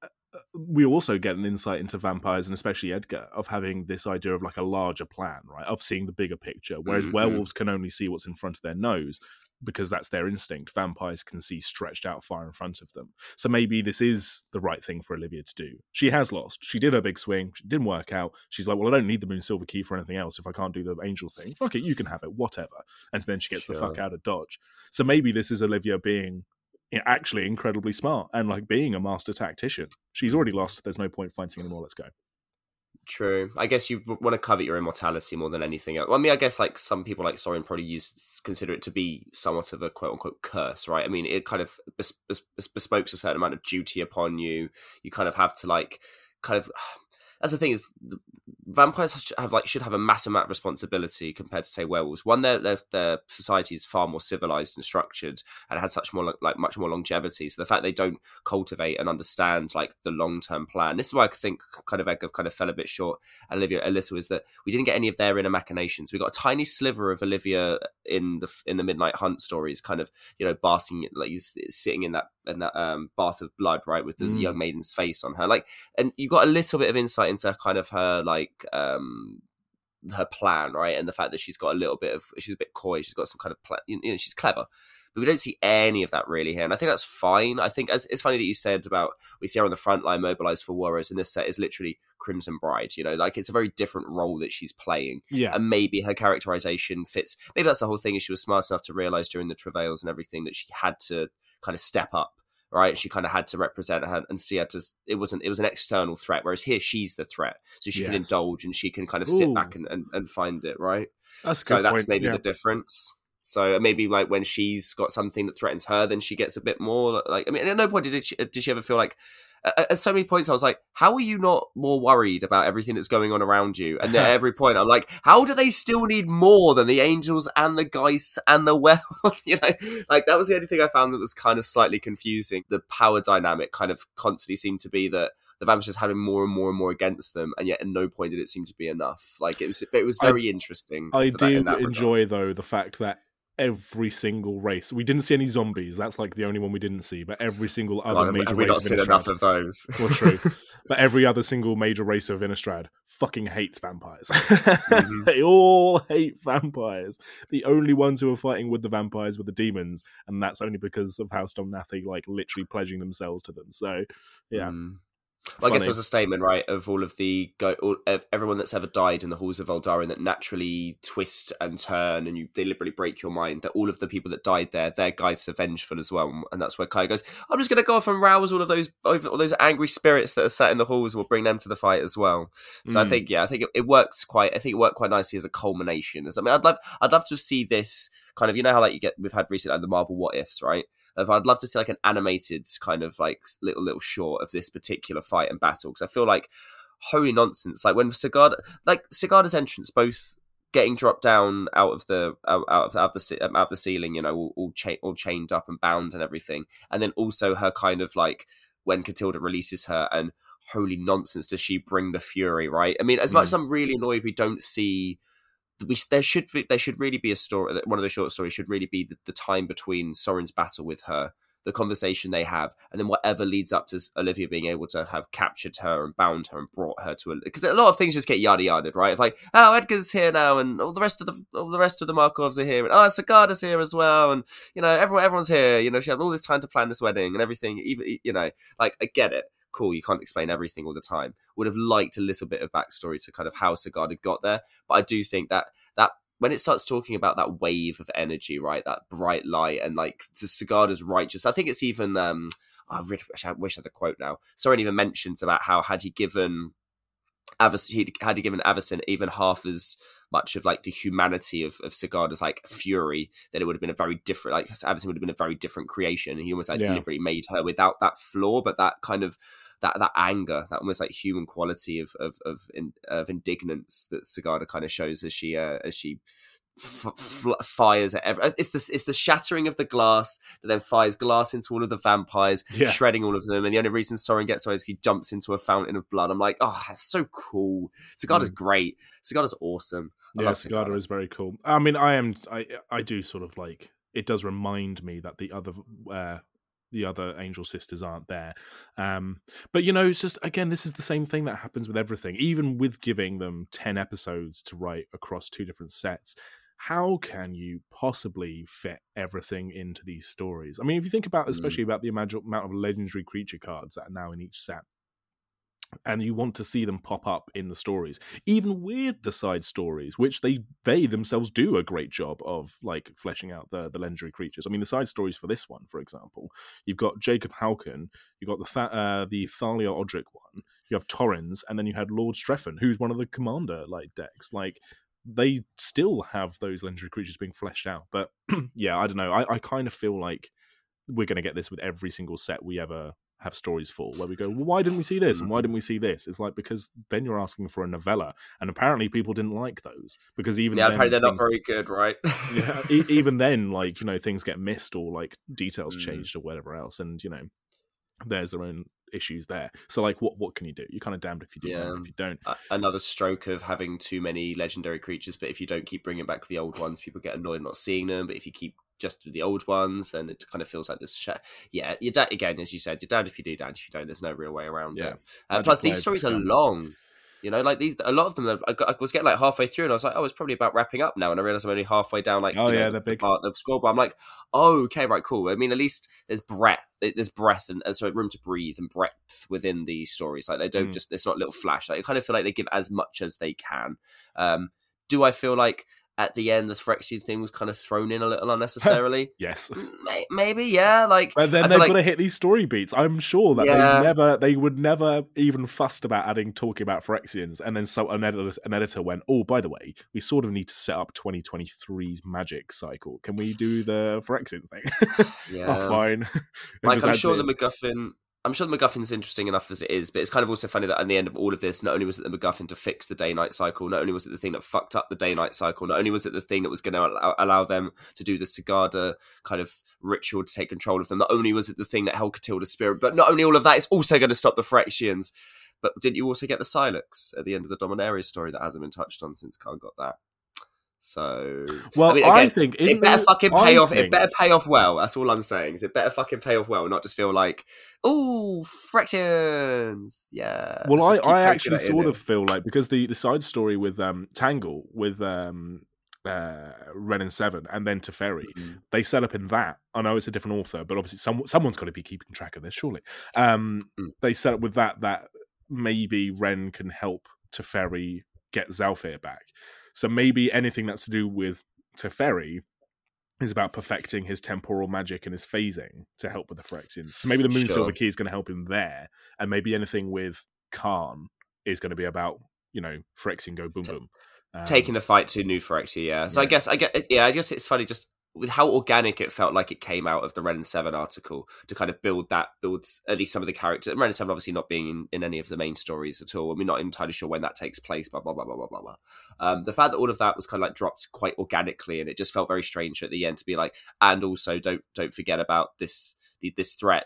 we also get an insight into vampires, and especially Edgar, of having this idea of like a larger plan, right? Of seeing the bigger picture, whereas werewolves can only see what's in front of their nose, because that's their instinct. Vampires can see stretched out far in front of them. So maybe this is the right thing for Olivia to do. She has lost. She did her big swing. She didn't work out. She's like, well, I don't need the Moon Silver Key for anything else if I can't do the angel thing. Fuck it, you can have it, whatever. And then she gets the fuck out of dodge. So maybe this is Olivia being actually incredibly smart and like being a master tactician. She's already lost. There's no point fighting anymore. Let's go. True. I guess you want to covet your immortality more than anything else. Well, I mean, I guess like some people like Sorin probably consider it to be somewhat of a quote unquote curse, right? I mean, it kind of bespokes a certain amount of duty upon you. You kind of have to like that's the thing, is vampires should have a massive amount of responsibility compared to say werewolves. One, their society is far more civilized and structured and has much more longevity. So the fact they don't cultivate and understand like the long-term plan. This is why I think kind of Edgar kind of fell a bit short, Olivia a little, is that we didn't get any of their inner machinations. We got a tiny sliver of Olivia in the Midnight Hunt stories, kind of, basking, like sitting in that bath of blood, right, with the young maiden's face on her, like, and you got a little bit of insight into kind of her like her plan, right, and the fact that she's a bit coy, she's got some kind of plan, she's clever, but we don't see any of that really here, and I think that's fine. I think it's funny that you said about we see her on the front line mobilized for warriors, and this set is literally Crimson Bride, like it's a very different role that she's playing, and maybe her characterization fits. Maybe that's the whole thing, is she was smart enough to realize during the travails and everything that she had to kind of step up, right? She kind of had to represent her and see her it was an external threat, whereas here she's the threat, so she can indulge and she can kind of sit back and find it, right? That's maybe the difference. So maybe like when she's got something that threatens her, then she gets a bit more like, I mean, at no point did she ever feel like, at so many points I was like, how are you not more worried about everything that's going on around you? And at every point I'm like, how do they still need more than the angels and the geists and the well? Like that was the only thing I found that was kind of slightly confusing. The power dynamic kind of constantly seemed to be that the vampires just having more and more and more against them, and yet at no point did it seem to be enough. Like it was very interesting. I do enjoy though the fact that every single race, we didn't see any zombies, that's like the only one we didn't see, but every single other major race, have we not seen enough of those? Well, true. But every other single major race of Innistrad fucking hates vampires. They all hate vampires. The only ones who are fighting with the vampires were the demons, and that's only because of House Domnathi like literally pledging themselves to them. So yeah. Well, I guess it was a statement, right, of all of of everyone that's ever died in the halls of Eldarin that naturally twist and turn and you deliberately break your mind, that all of the people that died there, their guides are vengeful as well. And that's where Kai goes, I'm just going to go off and rouse all those angry spirits that are sat in the halls. We'll bring them to the fight as well. So I think it worked quite nicely as a culmination. I mean, I'd love to see this kind of, how like we've had recently like the Marvel What Ifs, right? I'd love to see like an animated kind of like little short of this particular fight and battle, because I feel like holy nonsense. Like when Sigarda's entrance, both getting dropped down out of the ceiling, all chained up and bound and everything, and then also her kind of like when Catilda releases her, and holy nonsense, does she bring the fury, right? I mean, as much as I'm really annoyed we don't see. There should really be a story. One of the short stories should really be the time between Sorin's battle with her, the conversation they have, and then whatever leads up to Olivia being able to have captured her and bound her and brought her to because a lot of things just get yada yada, right? It's like, oh, Edgar's here now, and all the rest of the Markovs are here, and oh, Sagada's here as well, and everyone's here. She had all this time to plan this wedding and everything. Even like I get it. Cool, you can't explain everything all the time. Would have liked a little bit of backstory to kind of how Sagada got there, but I do think that when it starts talking about that wave of energy, right, that bright light and like the Sagada's righteous, I think it's even I wish I had the quote now. Soren even mentions about how had he given Avacyn even half as much of like the humanity of Sagada's like fury, then it would have been a very different, like Avacyn would have been a very different creation, and he almost deliberately made her without that flaw, but that kind of that anger, that almost like human quality of indignance that Sagada kind of shows as she fires at it's the shattering of the glass that then fires glass into all of the vampires, shredding all of them, and the only reason Soren gets away is he jumps into a fountain of blood. I'm like, oh, that's so cool. Sagada's great. Sagada's awesome. I love Sagada is very cool. I mean, I do sort of like, it does remind me that the other Angel sisters aren't there. But it's just, again, this is the same thing that happens with everything. Even with giving them 10 episodes to write across 2 different sets, how can you possibly fit everything into these stories? I mean, if you think about, especially about the amount of legendary creature cards that are now in each set, and you want to see them pop up in the stories, even with the side stories, which they themselves do a great job of like fleshing out the legendary creatures. I mean, the side stories for this one, for example, you've got Jacob Halkin, you've got the Thalia Odric one, you have Torrens, and then you had Lord Streffen, who's one of the commander like decks. Like, they still have those legendary creatures being fleshed out. But yeah, I don't know. I kind of feel like we're going to get this with every single set we ever have stories for, where we go, well, why didn't we see this and why didn't we see this? It's like, because then you're asking for a novella, and apparently people didn't like those, because even then, apparently they're not very good, right? Yeah, even then, like, things get missed or like details changed or whatever else, and there's their own issues there. So like, what can you do? You're kind of damned if you do, damned if you don't. Another stroke of having too many legendary creatures, but if you don't keep bringing back the old ones, people get annoyed not seeing them. But if you keep just with the old ones, then it kind of feels like this you're down again, as you said, you're down if you do, down if you don't. There's no real way around it. Plus these stories are long, like these, a lot of them I was getting like halfway through and I was like, oh, it's probably about wrapping up now, and I realized I'm only halfway down, like, they're big. The scroll bar. I'm like, oh, okay, right, cool. I mean, at least there's breadth and so room to breathe and breadth within the stories. Like, they don't just, it's not little flash. Like, I kind of feel like they give as much as they can. Do I feel like at the end the Phyrexian thing was kind of thrown in a little unnecessarily? Yes. Maybe, yeah. Like, but then they've got to hit these story beats. I'm sure that they would never even fussed about talking about Phyrexians, and then an editor went, oh, by the way, we sort of need to set up 2023's magic cycle. Can we do the Phyrexian thing? Yeah. Oh, fine. Like, I'm sure the MacGuffin's interesting enough as it is, but it's kind of also funny that at the end of all of this, not only was it the MacGuffin to fix the day-night cycle, not only was it the thing that fucked up the day-night cycle, not only was it the thing that was going to allow them to do the Sagada kind of ritual to take control of them, not only was it the thing that held Catilda's spirit, but not only all of that, it's also going to stop the Phyrexians. But didn't you also get the Silex at the end of the Dominaria story that hasn't been touched on since Khan got that? So, well, I mean, again, I think it better fucking pay off. It better pay off well. That's all I'm saying. Is it better fucking pay off well, not just feel like, ooh, Phyrexians. Yeah. Well, I actually sort of feel like, because the side story with Tangle with Ren and Seven, and then Teferi, they set up in that. I know it's a different author, but obviously someone's got to be keeping track of this, surely. They set up with that maybe Ren can help Teferi get Zhalfir back. So maybe anything that's to do with Teferi is about perfecting his temporal magic and his phasing to help with the Phyrexians. So maybe the Moonsilver Key is going to help him there, and maybe anything with Khan is going to be about, Phyrexian go boom boom. Taking the fight to New Phyrexia, yeah. So yeah. I guess it's funny just with how organic it felt like it came out of the Ren and Seven article to kind of build at least some of the characters. Ren and Seven obviously not being in any of the main stories at all. We're not entirely sure when that takes place, blah, blah, blah, blah, blah, blah, blah. The fact that all of that was kind of like dropped quite organically, and it just felt very strange at the end to be like, and also don't forget about this threat that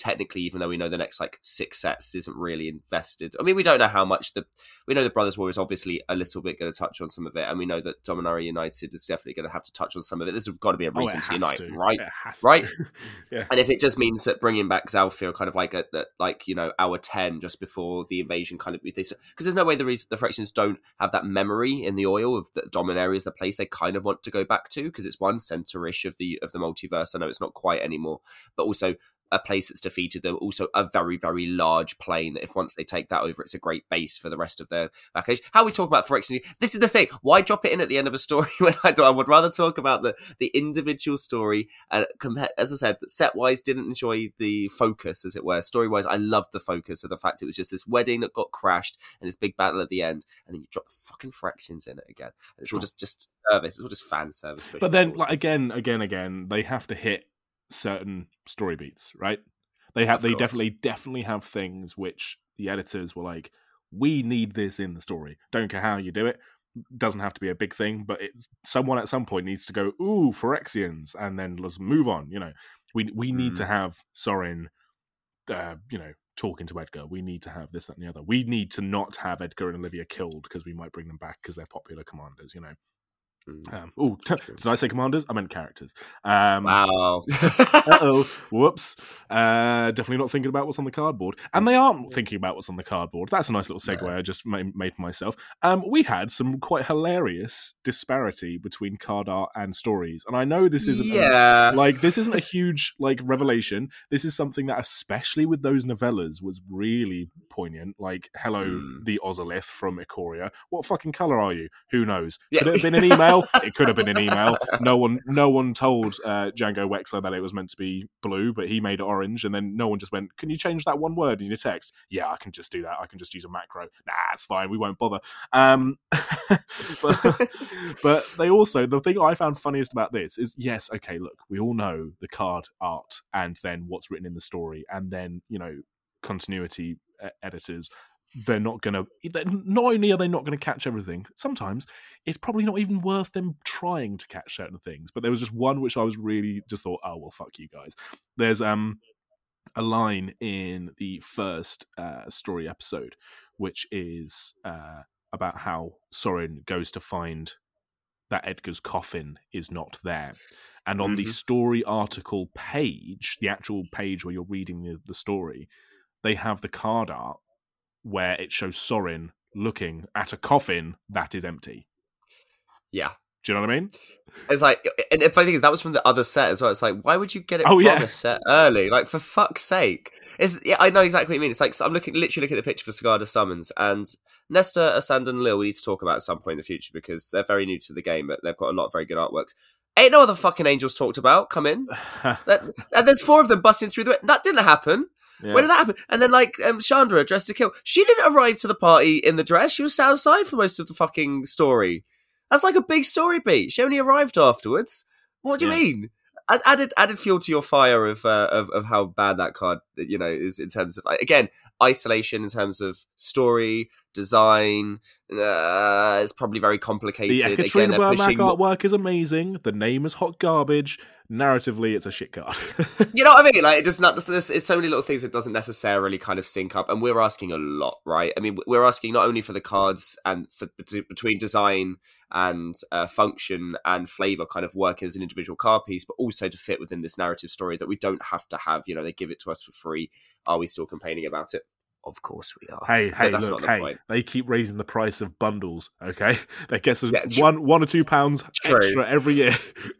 technically, even though we know the next like 6 sets isn't really invested. I mean, we don't know how much we know the Brothers War is obviously a little bit going to touch on some of it, and we know that Dominaria United is definitely going to have to touch on some of it. This has got to be a reason to unite, right? Right. Yeah. And if it just means that bringing back Zalfir kind of like at like, you know, hour 10 just before the invasion kind of, because there's no way the Phyrexians don't have that memory in the oil of that Dominaria is the place they kind of want to go back to, because it's one center-ish of the multiverse. I know it's not quite anymore, but also a place that's defeated them, also a very, very large plane. If once they take that over, it's a great base for the rest of their package. How we talk about Phyrexians, this is the thing. Why drop it in at the end of a story when I would rather talk about the individual story. And as I said, set-wise, didn't enjoy the focus, as it were. Story-wise, I loved the focus of the fact it was just this wedding that got crashed and this big battle at the end, and then you drop the fucking Phyrexians in it again. And it's all just service. It's all just fan service. But then, like, again, they have to hit certain story beats, right? They definitely have things which the editors were like, we need this in the story. Don't care how you do it. Doesn't have to be a big thing, but someone at some point needs to go, ooh, Phyrexians, and then let's move on. You know, we need to have Sorin, you know, talking to Edgar. We need to have this, that, and the other. We need to not have Edgar and Olivia killed because we might bring them back because they're popular commanders, you know. Did I say commanders? I meant characters. Wow. Whoops. Definitely not thinking about what's on the cardboard. And they aren't thinking about what's on the cardboard. That's a nice little segue I just made for myself. We had some quite hilarious disparity between card art and stories. And I know this isn't this isn't a huge like revelation. This is something that, especially with those novellas, was really poignant. Like, hello, the Ozolith from Ikoria. What fucking colour are you? Who knows? Could it have been an email? It could have been an email. No one told Django Wexler that it was meant to be blue, but he made it orange, and then no one just went, can you change that one word in your text? Yeah, I can just do that. I can just use a macro. Nah, it's fine. We won't bother. But they also, the thing I found funniest about this is, yes, okay, look, we all know the card art and then what's written in the story, and then, you know, continuity editors, they're not going to, not only are they not going to catch everything, sometimes it's probably not even worth them trying to catch certain things. But there was just one which I was really just thought, oh, well, fuck you guys. There's a line in the first story episode, which is about how Sorin goes to find that Edgar's coffin is not there. And on the story article page, the actual page where you're reading the story, they have the card art where it shows Sorin looking at a coffin that is empty. Yeah. Do you know what I mean? It's like, and the funny thing is, that was from the other set as well. It's like, why would you get it from a set early? Like, for fuck's sake. I know exactly what you mean. It's like, so I'm literally looking at the picture for Sagada Summons, and Nesta, Asand, and Lil we need to talk about at some point in the future because they're very new to the game, but they've got a lot of very good artworks. Ain't no other fucking angels talked about. Come in. And there's 4 of them busting through the... That didn't happen. Yeah. When did that happen? And then, like, Chandra, dressed to kill. She didn't arrive to the party in the dress. She was sat outside for most of the fucking story. That's like a big story beat. She only arrived afterwards. What do you mean? Added fuel to your fire of how bad that card, you know, is in terms of, again, isolation in terms of story, design. It's probably very complicated. The Ekaterina Burmak artwork is amazing. The name is hot garbage. Narratively, it's a shit card. You know what I mean? Like, it's so many little things that doesn't necessarily kind of sync up, and we're asking a lot, right? I mean, we're asking not only for the cards and for between design and function and flavor kind of working as an individual card piece, but also to fit within this narrative story that we don't have to have. You know, they give it to us for free. Are we still complaining about it? Of course we are. Hey, that's look, not the point. They keep raising the price of bundles, okay? That gets us $1 or £2 extra every year.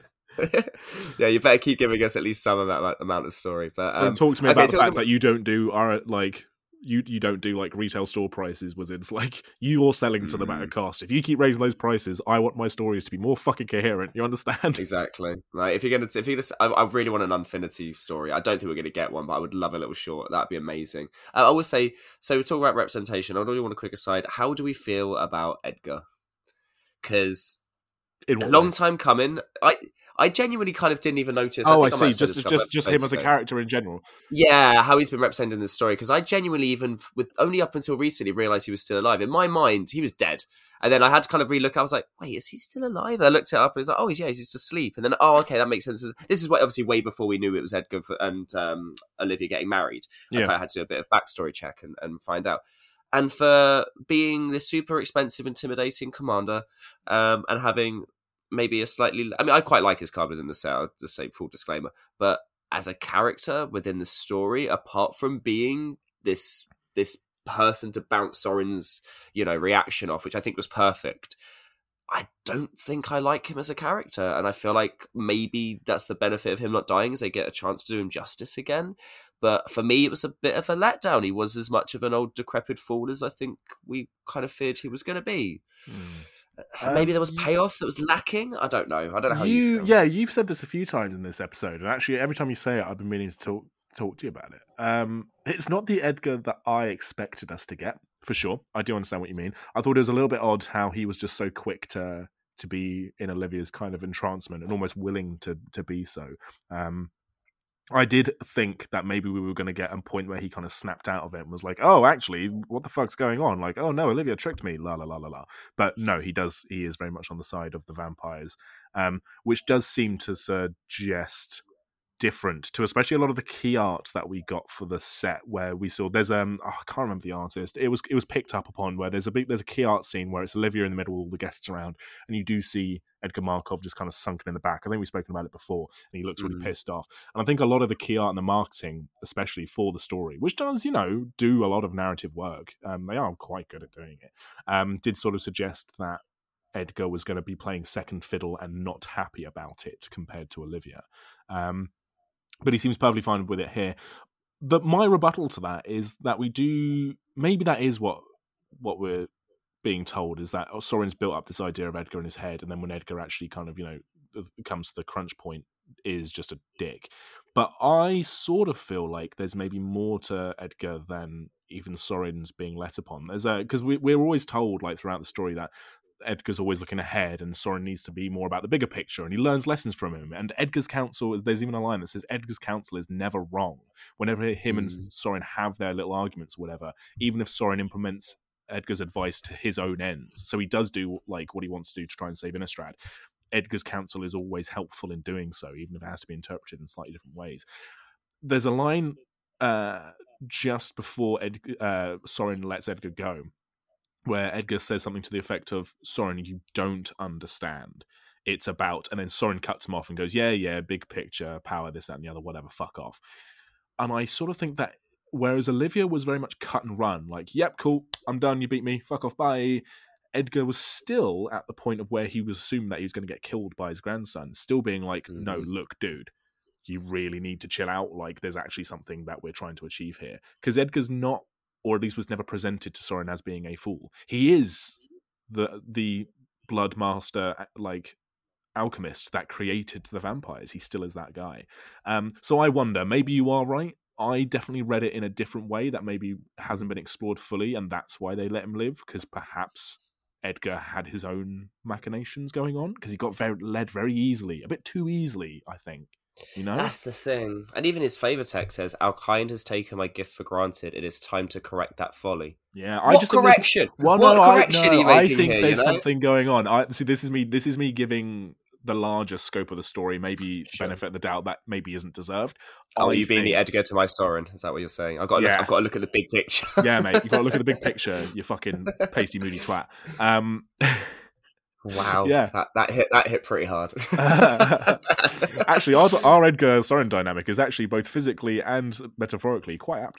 Yeah, you better keep giving us at least some amount of story. But don't talk to me about the fact that you don't do you don't do like retail store prices. It's like you're selling to them at a cost. If you keep raising those prices, I want my stories to be more fucking coherent. You understand? Exactly. Right. If you're gonna, I really want an Unfinity story. I don't think we're gonna get one, but I would love a little short. That'd be amazing. I would say. So we talk about representation. I really want a quick aside. How do we feel about Edgar? Because a long time coming. I genuinely kind of didn't even notice. Oh, I think see. might have said this a couple Just him episodes as a ago. character in general. Yeah, how he's been represented in the story. Because I genuinely, even with only up until recently, realised he was still alive. In my mind, he was dead. And then I had to kind of relook. I was like, wait, is he still alive? And I looked it up and it's like, oh, he's just asleep. And then, oh, okay, that makes sense. This is what, obviously way before we knew it was Edgar and Olivia getting married. Yeah. I had to do a bit of backstory check and find out. And for being this super expensive, intimidating commander, and having maybe a slightly... I mean, I quite like his card within the set, I'll just say full disclaimer. But as a character within the story, apart from being this person to bounce Soren's, reaction off, which I think was perfect, I don't think I like him as a character. And I feel like maybe that's the benefit of him not dying, is they get a chance to do him justice again. But for me, it was a bit of a letdown. He was as much of an old decrepit fool as I think we kind of feared he was going to be. Maybe there was payoff that was lacking. I don't know. I don't know how you feel. Yeah, you've said this a few times in this episode, and actually every time you say it, I've been meaning to talk to you about it. It's not the Edgar that I expected us to get, for sure. I do understand what you mean. I thought it was a little bit odd how he was just so quick to be in Olivia's kind of entrancement and almost willing to be so. I did think that maybe we were going to get a point where he kind of snapped out of it and was like, oh, actually, what the fuck's going on? Like, oh no, Olivia tricked me, la la la la la. But no, he is very much on the side of the vampires, which does seem to suggest different to especially a lot of the key art that we got for the set, where we saw there's I can't remember the artist. It was picked up upon where there's a key art scene where it's Olivia in the middle, all the guests around, and you do see Edgar Markov just kind of sunken in the back. I think we've spoken about it before, and he looks really pissed off. And I think a lot of the key art and the marketing, especially for the story, which does do a lot of narrative work, they are quite good at doing it, did sort of suggest that Edgar was going to be playing second fiddle and not happy about it compared to Olivia. But he seems perfectly fine with it here. But my rebuttal to that is that maybe that is what we're being told, is that Soren's built up this idea of Edgar in his head, and then when Edgar actually kind of, comes to the crunch point, is just a dick. But I sort of feel like there's maybe more to Edgar than even Soren's being let upon. Because we're always told, like, throughout the story, that Edgar's always looking ahead and Soren needs to be more about the bigger picture, and he learns lessons from him. And Edgar's counsel, there's even a line that says Edgar's counsel is never wrong. Whenever him and Soren have their little arguments or whatever, even if Soren implements Edgar's advice to his own ends, so he does do like what he wants to do to try and save Innistrad, Edgar's counsel is always helpful in doing so, even if it has to be interpreted in slightly different ways. There's a line just before Soren lets Edgar go, where Edgar says something to the effect of, Soren, you don't understand. It's about... And then Soren cuts him off and goes, yeah, big picture, power, this, that, and the other, whatever, fuck off. And I sort of think that, whereas Olivia was very much cut and run, like, yep, cool, I'm done, you beat me, fuck off, bye. Edgar was still at the point of where he was assumed that he was going to get killed by his grandson, still being like, no, look, dude, you really need to chill out. Like, there's actually something that we're trying to achieve here. Because Edgar's not, or at least was never presented to Soren as being a fool. He is the blood master, like, alchemist that created the vampires. He still is that guy. So I wonder, maybe you are right. I definitely read it in a different way that maybe hasn't been explored fully, and that's why they let him live, because perhaps Edgar had his own machinations going on, because he got led very easily, a bit too easily, I think. That's the thing. And even his flavor text says, our kind has taken my gift for granted. It is time to correct that folly. Yeah, what correction? What correction are you making here? I think there's something going on. This is me giving the larger scope of the story maybe benefit of the doubt that maybe isn't deserved. Oh, you being the Edgar to my Soren? Is that what you're saying? I've got to look at the big picture. Yeah, mate, you've got to look at the big picture. You fucking pasty moody twat. Wow, yeah, that hit pretty hard. Actually, our Edgar Soren dynamic is actually both physically and metaphorically quite apt.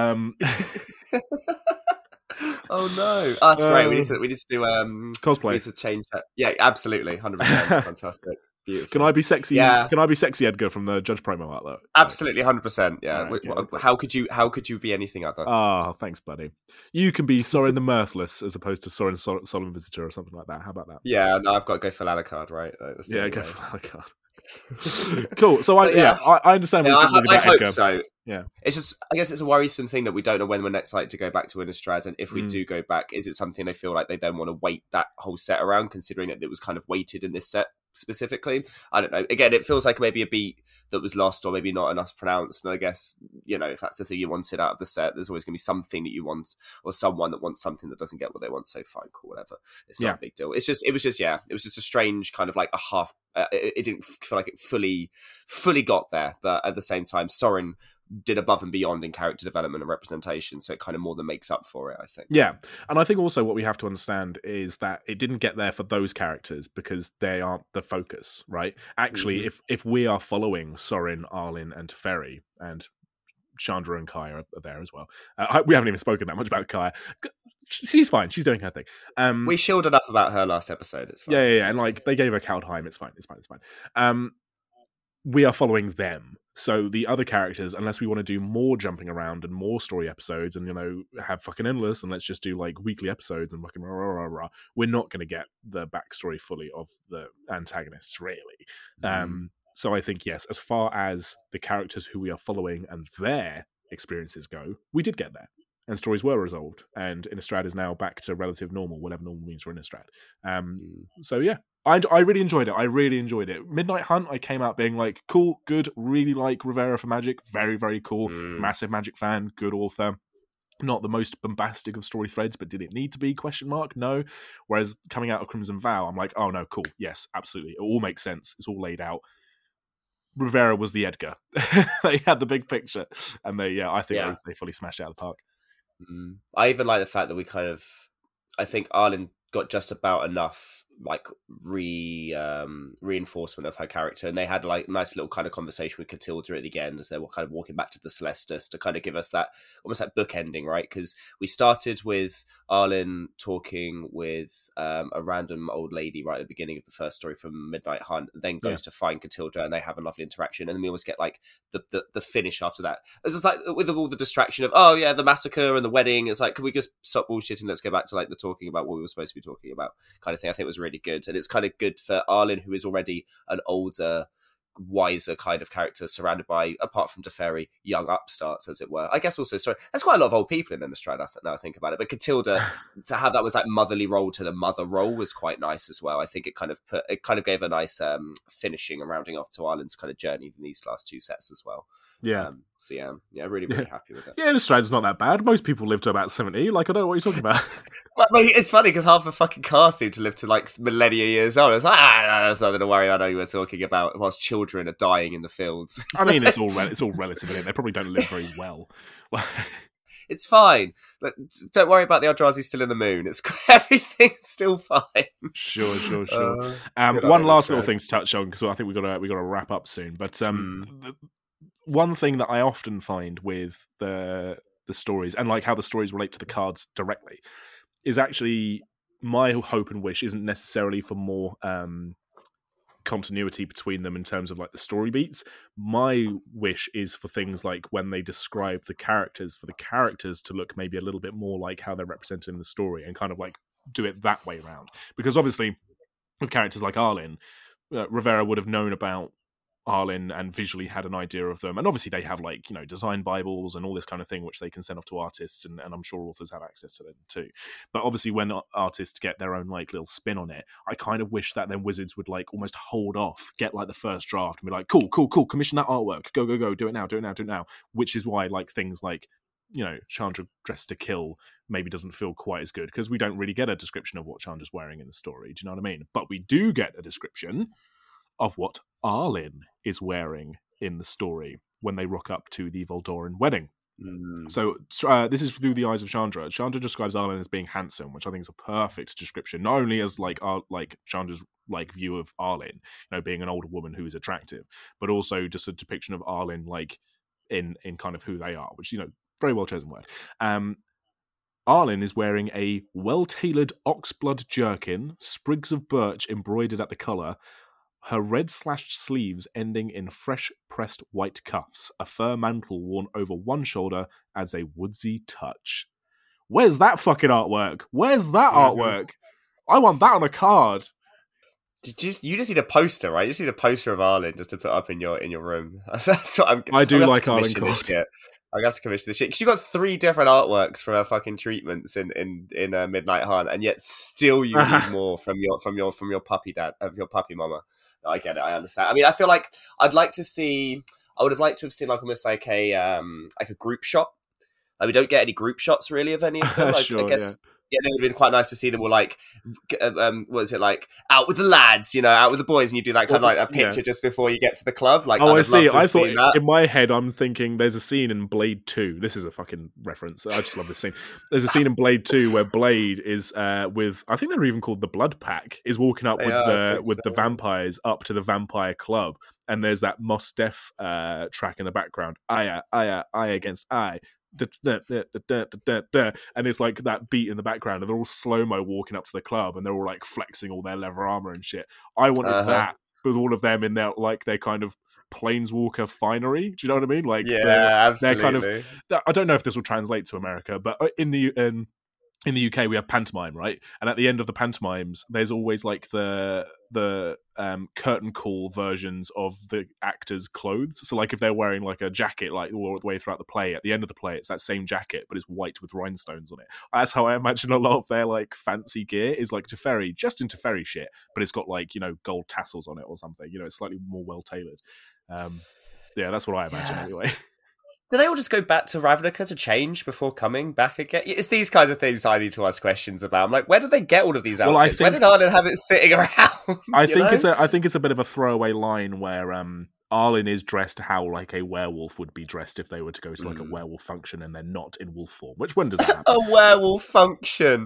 Oh no, that's great. We need to do cosplay. We need to change that. Yeah, absolutely, 100%. Fantastic, beautiful. Can I be sexy? Yeah. Can I be sexy Edgar from the Judge promo outlet? Absolutely, 100%. Yeah. Right, how could you be anything other? Oh, thanks, buddy. You can be Soren the Mirthless as opposed to Soren Solemn Visitor or something like that. How about that? Yeah, no, I've got to go for Alucard, right? Yeah, go for Alucard. Cool. So I understand. Yeah, I hope Edgar. So. Yeah, it's just, I guess it's a worrisome thing that we don't know when we're next likely to go back to Innistrad, and if we do go back, is it something they feel like they then want to wait that whole set around, considering that it was kind of weighted in this set specifically. I don't know. Again, it feels like maybe a beat that was lost or maybe not enough pronounced. And I guess, if that's the thing you wanted out of the set, there's always going to be something that you want, or someone that wants something that doesn't get what they want. So fine, cool, whatever. It's not a big deal. It was just a strange kind of like a half. It didn't feel like it fully got there, but at the same time, Soren did above and beyond in character development and representation, so it kind of more than makes up for it, I think. Yeah, and I think also what we have to understand is that it didn't get there for those characters because they aren't the focus, right? Actually, if we are following Soren, Arlen, and Teferi, and Chandra and Kaya are there as well. We haven't even spoken that much about Kaya. She's fine. She's doing her thing. We shilled enough about her last episode. It's fine. Yeah. And like they gave her Kaldheim. It's fine. We are following them. So the other characters, unless we want to do more jumping around and more story episodes and, have fucking endless and let's just do like weekly episodes and fucking rah, we're not going to get the backstory fully of the antagonists, really. So I think, yes, as far as the characters who we are following and their experiences go, we did get there. And stories were resolved. And Innistrad is now back to relative normal, whatever normal means for Innistrad. So yeah, I really enjoyed it. Midnight Hunt, I came out being like, cool, good, really like Rivera for Magic. Very, very cool. Massive Magic fan, good author. Not the most bombastic of story threads, but did it need to be? ? No. Whereas coming out of Crimson Vow, I'm like, oh no, cool. Yes, absolutely. It all makes sense. It's all laid out. Rivera was the Edgar. They had the big picture. And I think they fully smashed it out of the park. I even like the fact that I think Arlen got just about enough like reinforcement of her character, and they had like a nice little kind of conversation with Catilda at the end as they were kind of walking back to the Celestus to kind of give us that almost like book ending, right? Because we started with Arlen talking with a random old lady right at the beginning of the first story from Midnight Hunt, and then goes to find Catilda and they have a lovely interaction, and then we always get like the finish after that. It's just like with all the distraction of the massacre and the wedding, it's like, can we just stop bullshitting, let's go back to like the talking about what we were supposed to be talking about kind of thing. I think it was really good, and it's kind of good for Arlen, who is already an older, wiser kind of character, surrounded by, apart from Teferi, young upstarts, as it were. I guess also, sorry, there's quite a lot of old people in Innistrad now I think about it, but Catilda, to have that was like motherly role to the mother role was quite nice as well. I think it kind of gave a nice finishing and rounding off to Arlen's kind of journey in these last two sets as well. Really, really happy with it. Yeah, Innistrad's not that bad. Most people live to about 70. Like, I don't know what you're talking about. Well, it's funny because half the fucking cast seem to live to like millennia years old. It's like, there's nothing to worry about. I know you were talking about whilst children are dying in the fields. I mean, it's all relative, isn't it? They probably don't live very well. It's fine. But don't worry about the Eldrazi still in the moon. Everything's still fine. Sure. One last little thing to touch on, because I think we got to wrap up soon. But one thing that I often find with the stories and like how the stories relate to the cards directly is actually my hope and wish isn't necessarily for more continuity between them in terms of like the story beats. My wish is for things like when they describe the characters, for the characters to look maybe a little bit more like how they're represented in the story and kind of like do it that way around. Because obviously with characters like Arlen, Rivera would have known about Arlen and visually had an idea of them, and obviously they have like design bibles and all this kind of thing which they can send off to artists, and I'm sure authors have access to them too. But obviously when artists get their own like little spin on it, I kind of wish that then Wizards would like almost hold off, get like the first draft and be like, cool, commission that artwork, go, do it now, which is why like things like Chandra Dressed to Kill maybe doesn't feel quite as good because we don't really get a description of what Chandra's wearing in the story. Do you know what I mean? But we do get a description of what Arlen is wearing in the story when they rock up to the Voldoran wedding. So this is through the eyes of Chandra. Chandra describes Arlen as being handsome, which I think is a perfect description, not only as like Chandra's like view of Arlen, being an older woman who is attractive, but also just a depiction of Arlen like in kind of who they are, which very well chosen word. Arlen is wearing a well-tailored oxblood jerkin, sprigs of birch embroidered at the collar, her red slashed sleeves ending in fresh pressed white cuffs. A fur mantle worn over one shoulder adds a woodsy touch. Where's that fucking artwork? Where's that artwork? I want that on a card. You just need a poster, right? You just need a poster of Arlen just to put up in your room. That's what I do like Arlen card. I'm gonna have to commission this shit because you got 3 different artworks for her fucking treatments in Midnight Hunt, and yet still you need more from your puppy dad, of your puppy mama. No, I get it. I understand. I mean, I feel like I'd like to see. I would have liked to have seen like almost like a group shot. Like, we don't get any group shots really of any of them. Like, Sure, I guess. Yeah, it would have been quite nice to see them all like, what is it like, out with the lads, out with the boys, and you do that kind of like a picture just before you get to the club. Like, I see. I thought that. In my head, I'm thinking there's a scene in Blade 2. This is a fucking reference. I just love this scene. There's a scene in Blade 2 where Blade is with, I think they're even called the Blood Pack, is walking up with the vampires up to the vampire club, and there's that Mos Def track in the background. Eye against eye. And it's like that beat in the background, and they're all slow-mo walking up to the club, and they're all like flexing all their leather armor and shit. I wanted that with all of them in their like their kind of planeswalker finery. Do you know what I mean? Like, absolutely. They're kind of. I don't know if this will translate to America, but in the UK we have pantomime, right? And at the end of the pantomimes, there's always like the curtain call versions of the actors' clothes. So like if they're wearing like a jacket like all the way throughout the play, at the end of the play it's that same jacket, but it's white with rhinestones on it. That's how I imagine a lot of their like fancy gear is, like Teferi, just in Teferi shit, but it's got like, gold tassels on it or something. It's slightly more well tailored. That's what I imagine anyway. Do they all just go back to Ravnica to change before coming back again? It's these kinds of things I need to ask questions about. I'm like, where did they get all of these outfits? Where did Arlen have it sitting around? I think it's a bit of a throwaway line where Arlen is dressed how like a werewolf would be dressed if they were to go to like a werewolf function, and they're not in wolf form. Which when does that happen? A werewolf function.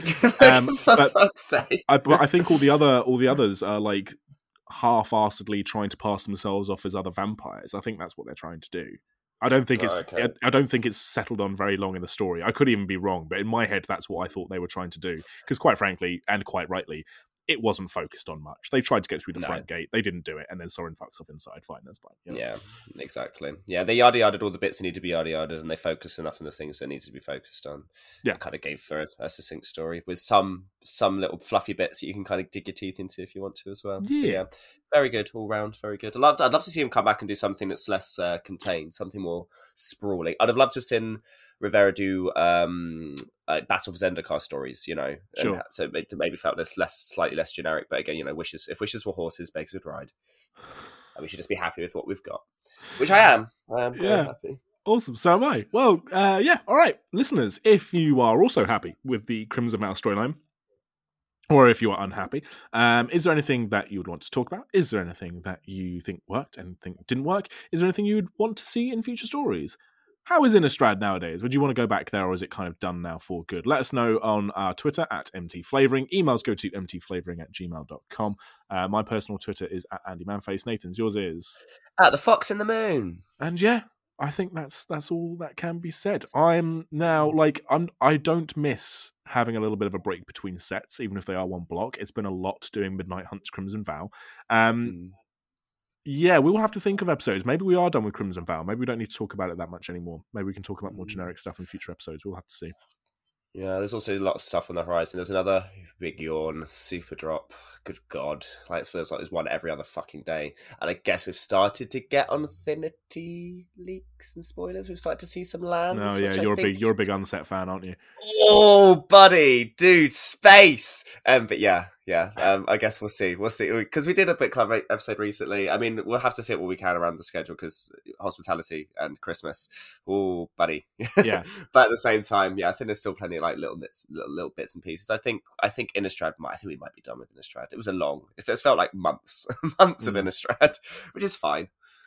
For fuck's sake. But I think all the others are like half-assedly trying to pass themselves off as other vampires. I think that's what they're trying to do. I don't think it's settled on very long in the story. I could even be wrong, but in my head, that's what I thought they were trying to do. Because quite frankly, and quite rightly, it wasn't focused on much. They tried to get through the front gate. They didn't do it. And then Sorin fucks off inside. Fine, that's fine. Yeah, exactly. Yeah, they yada-yada'd all the bits that need to be yada-yada'd, and they focused enough on the things that need to be focused on. Yeah. Kind of gave for a succinct story with some little fluffy bits that you can kind of dig your teeth into if you want to as well. Yeah. So, yeah, very good, all round, very good. I'd love to see him come back and do something that's less contained, something more sprawling. I'd have loved to have seen Rivera do Battle for Zendikar stories, Sure. So it maybe felt slightly less generic. But again, if wishes were horses, beggars would ride. And we should just be happy with what we've got, which I am. I am very happy. Awesome, so am I. Well, all right, listeners, if you are also happy with the Crimson Vow storyline, or if you are unhappy, is there anything that you would want to talk about? Is there anything that you think worked and think didn't work? Is there anything you would want to see in future stories? How is Innistrad nowadays? Would you want to go back there, or is it kind of done now for good? Let us know on our Twitter at MTFlavouring. Emails go to mtflavouring@gmail.com. My personal Twitter is at AndyManface. Nathan's, yours is? At the Fox in the Moon. And yeah, I think that's all that can be said. I'm now I don't miss having a little bit of a break between sets, even if they are one block. It's been a lot doing Midnight Hunt's Crimson Vow. Yeah, we will have to think of episodes. Maybe we are done with Crimson Vow. Maybe we don't need to talk about it that much anymore. Maybe we can talk about more generic stuff in future episodes. We'll have to see. Yeah, there's also a lot of stuff on the horizon. There's another big yawn, super drop. Good God. It feels like there's one every other fucking day. And I guess we've started to get on Affinity leaks and spoilers. We've started to see some lands. Oh, yeah, you're a big Unset fan, aren't you? Oh, buddy. Dude, space. But yeah. I guess we'll see. Because we did a book club episode recently. I mean, we'll have to fit what we can around the schedule because hospitality and Christmas. Oh, buddy. Yeah. But at the same time, I think there's still plenty of little bits and pieces. I think Innistrad. I think we might be done with Innistrad. It was it felt like months of Innistrad, which is fine.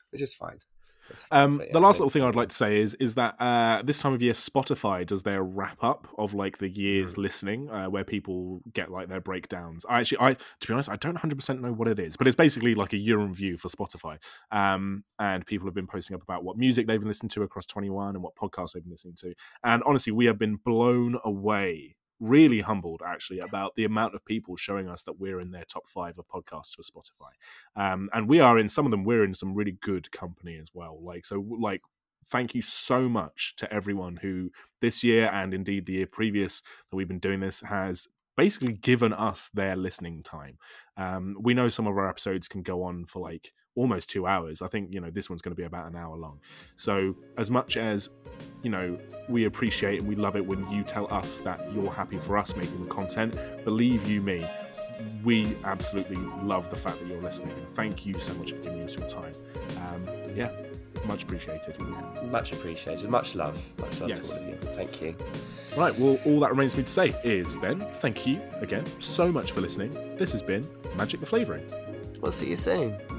The last little thing I'd like to say is that this time of year Spotify does their wrap up of the year's listening, where people get their breakdowns. To be honest, I don't 100% know what it is, but it's basically like a year in review for Spotify. And people have been posting up about what music they've been listening to across 21 and what podcasts they've been listening to. And honestly, we have been blown away, really humbled actually, about the amount of people showing us that we're in their top 5 of podcasts for Spotify. And we are in some of them, we're in some really good company as well. Thank you so much to everyone who this year and indeed the year previous that we've been doing this has basically given us their listening time. We know some of our episodes can go on for almost 2 hours. I think, this one's going to be about an hour long. So as much as, we appreciate and we love it when you tell us that you're happy for us making the content, believe you me, we absolutely love the fact that you're listening. Thank you so much for giving us your time. Much appreciated. Much appreciated. Much love. Much love Yes. to all of you. Thank you. Right, well, all that remains for me to say is then, thank you again so much for listening. This has been Magic the Flavouring. We'll see you soon.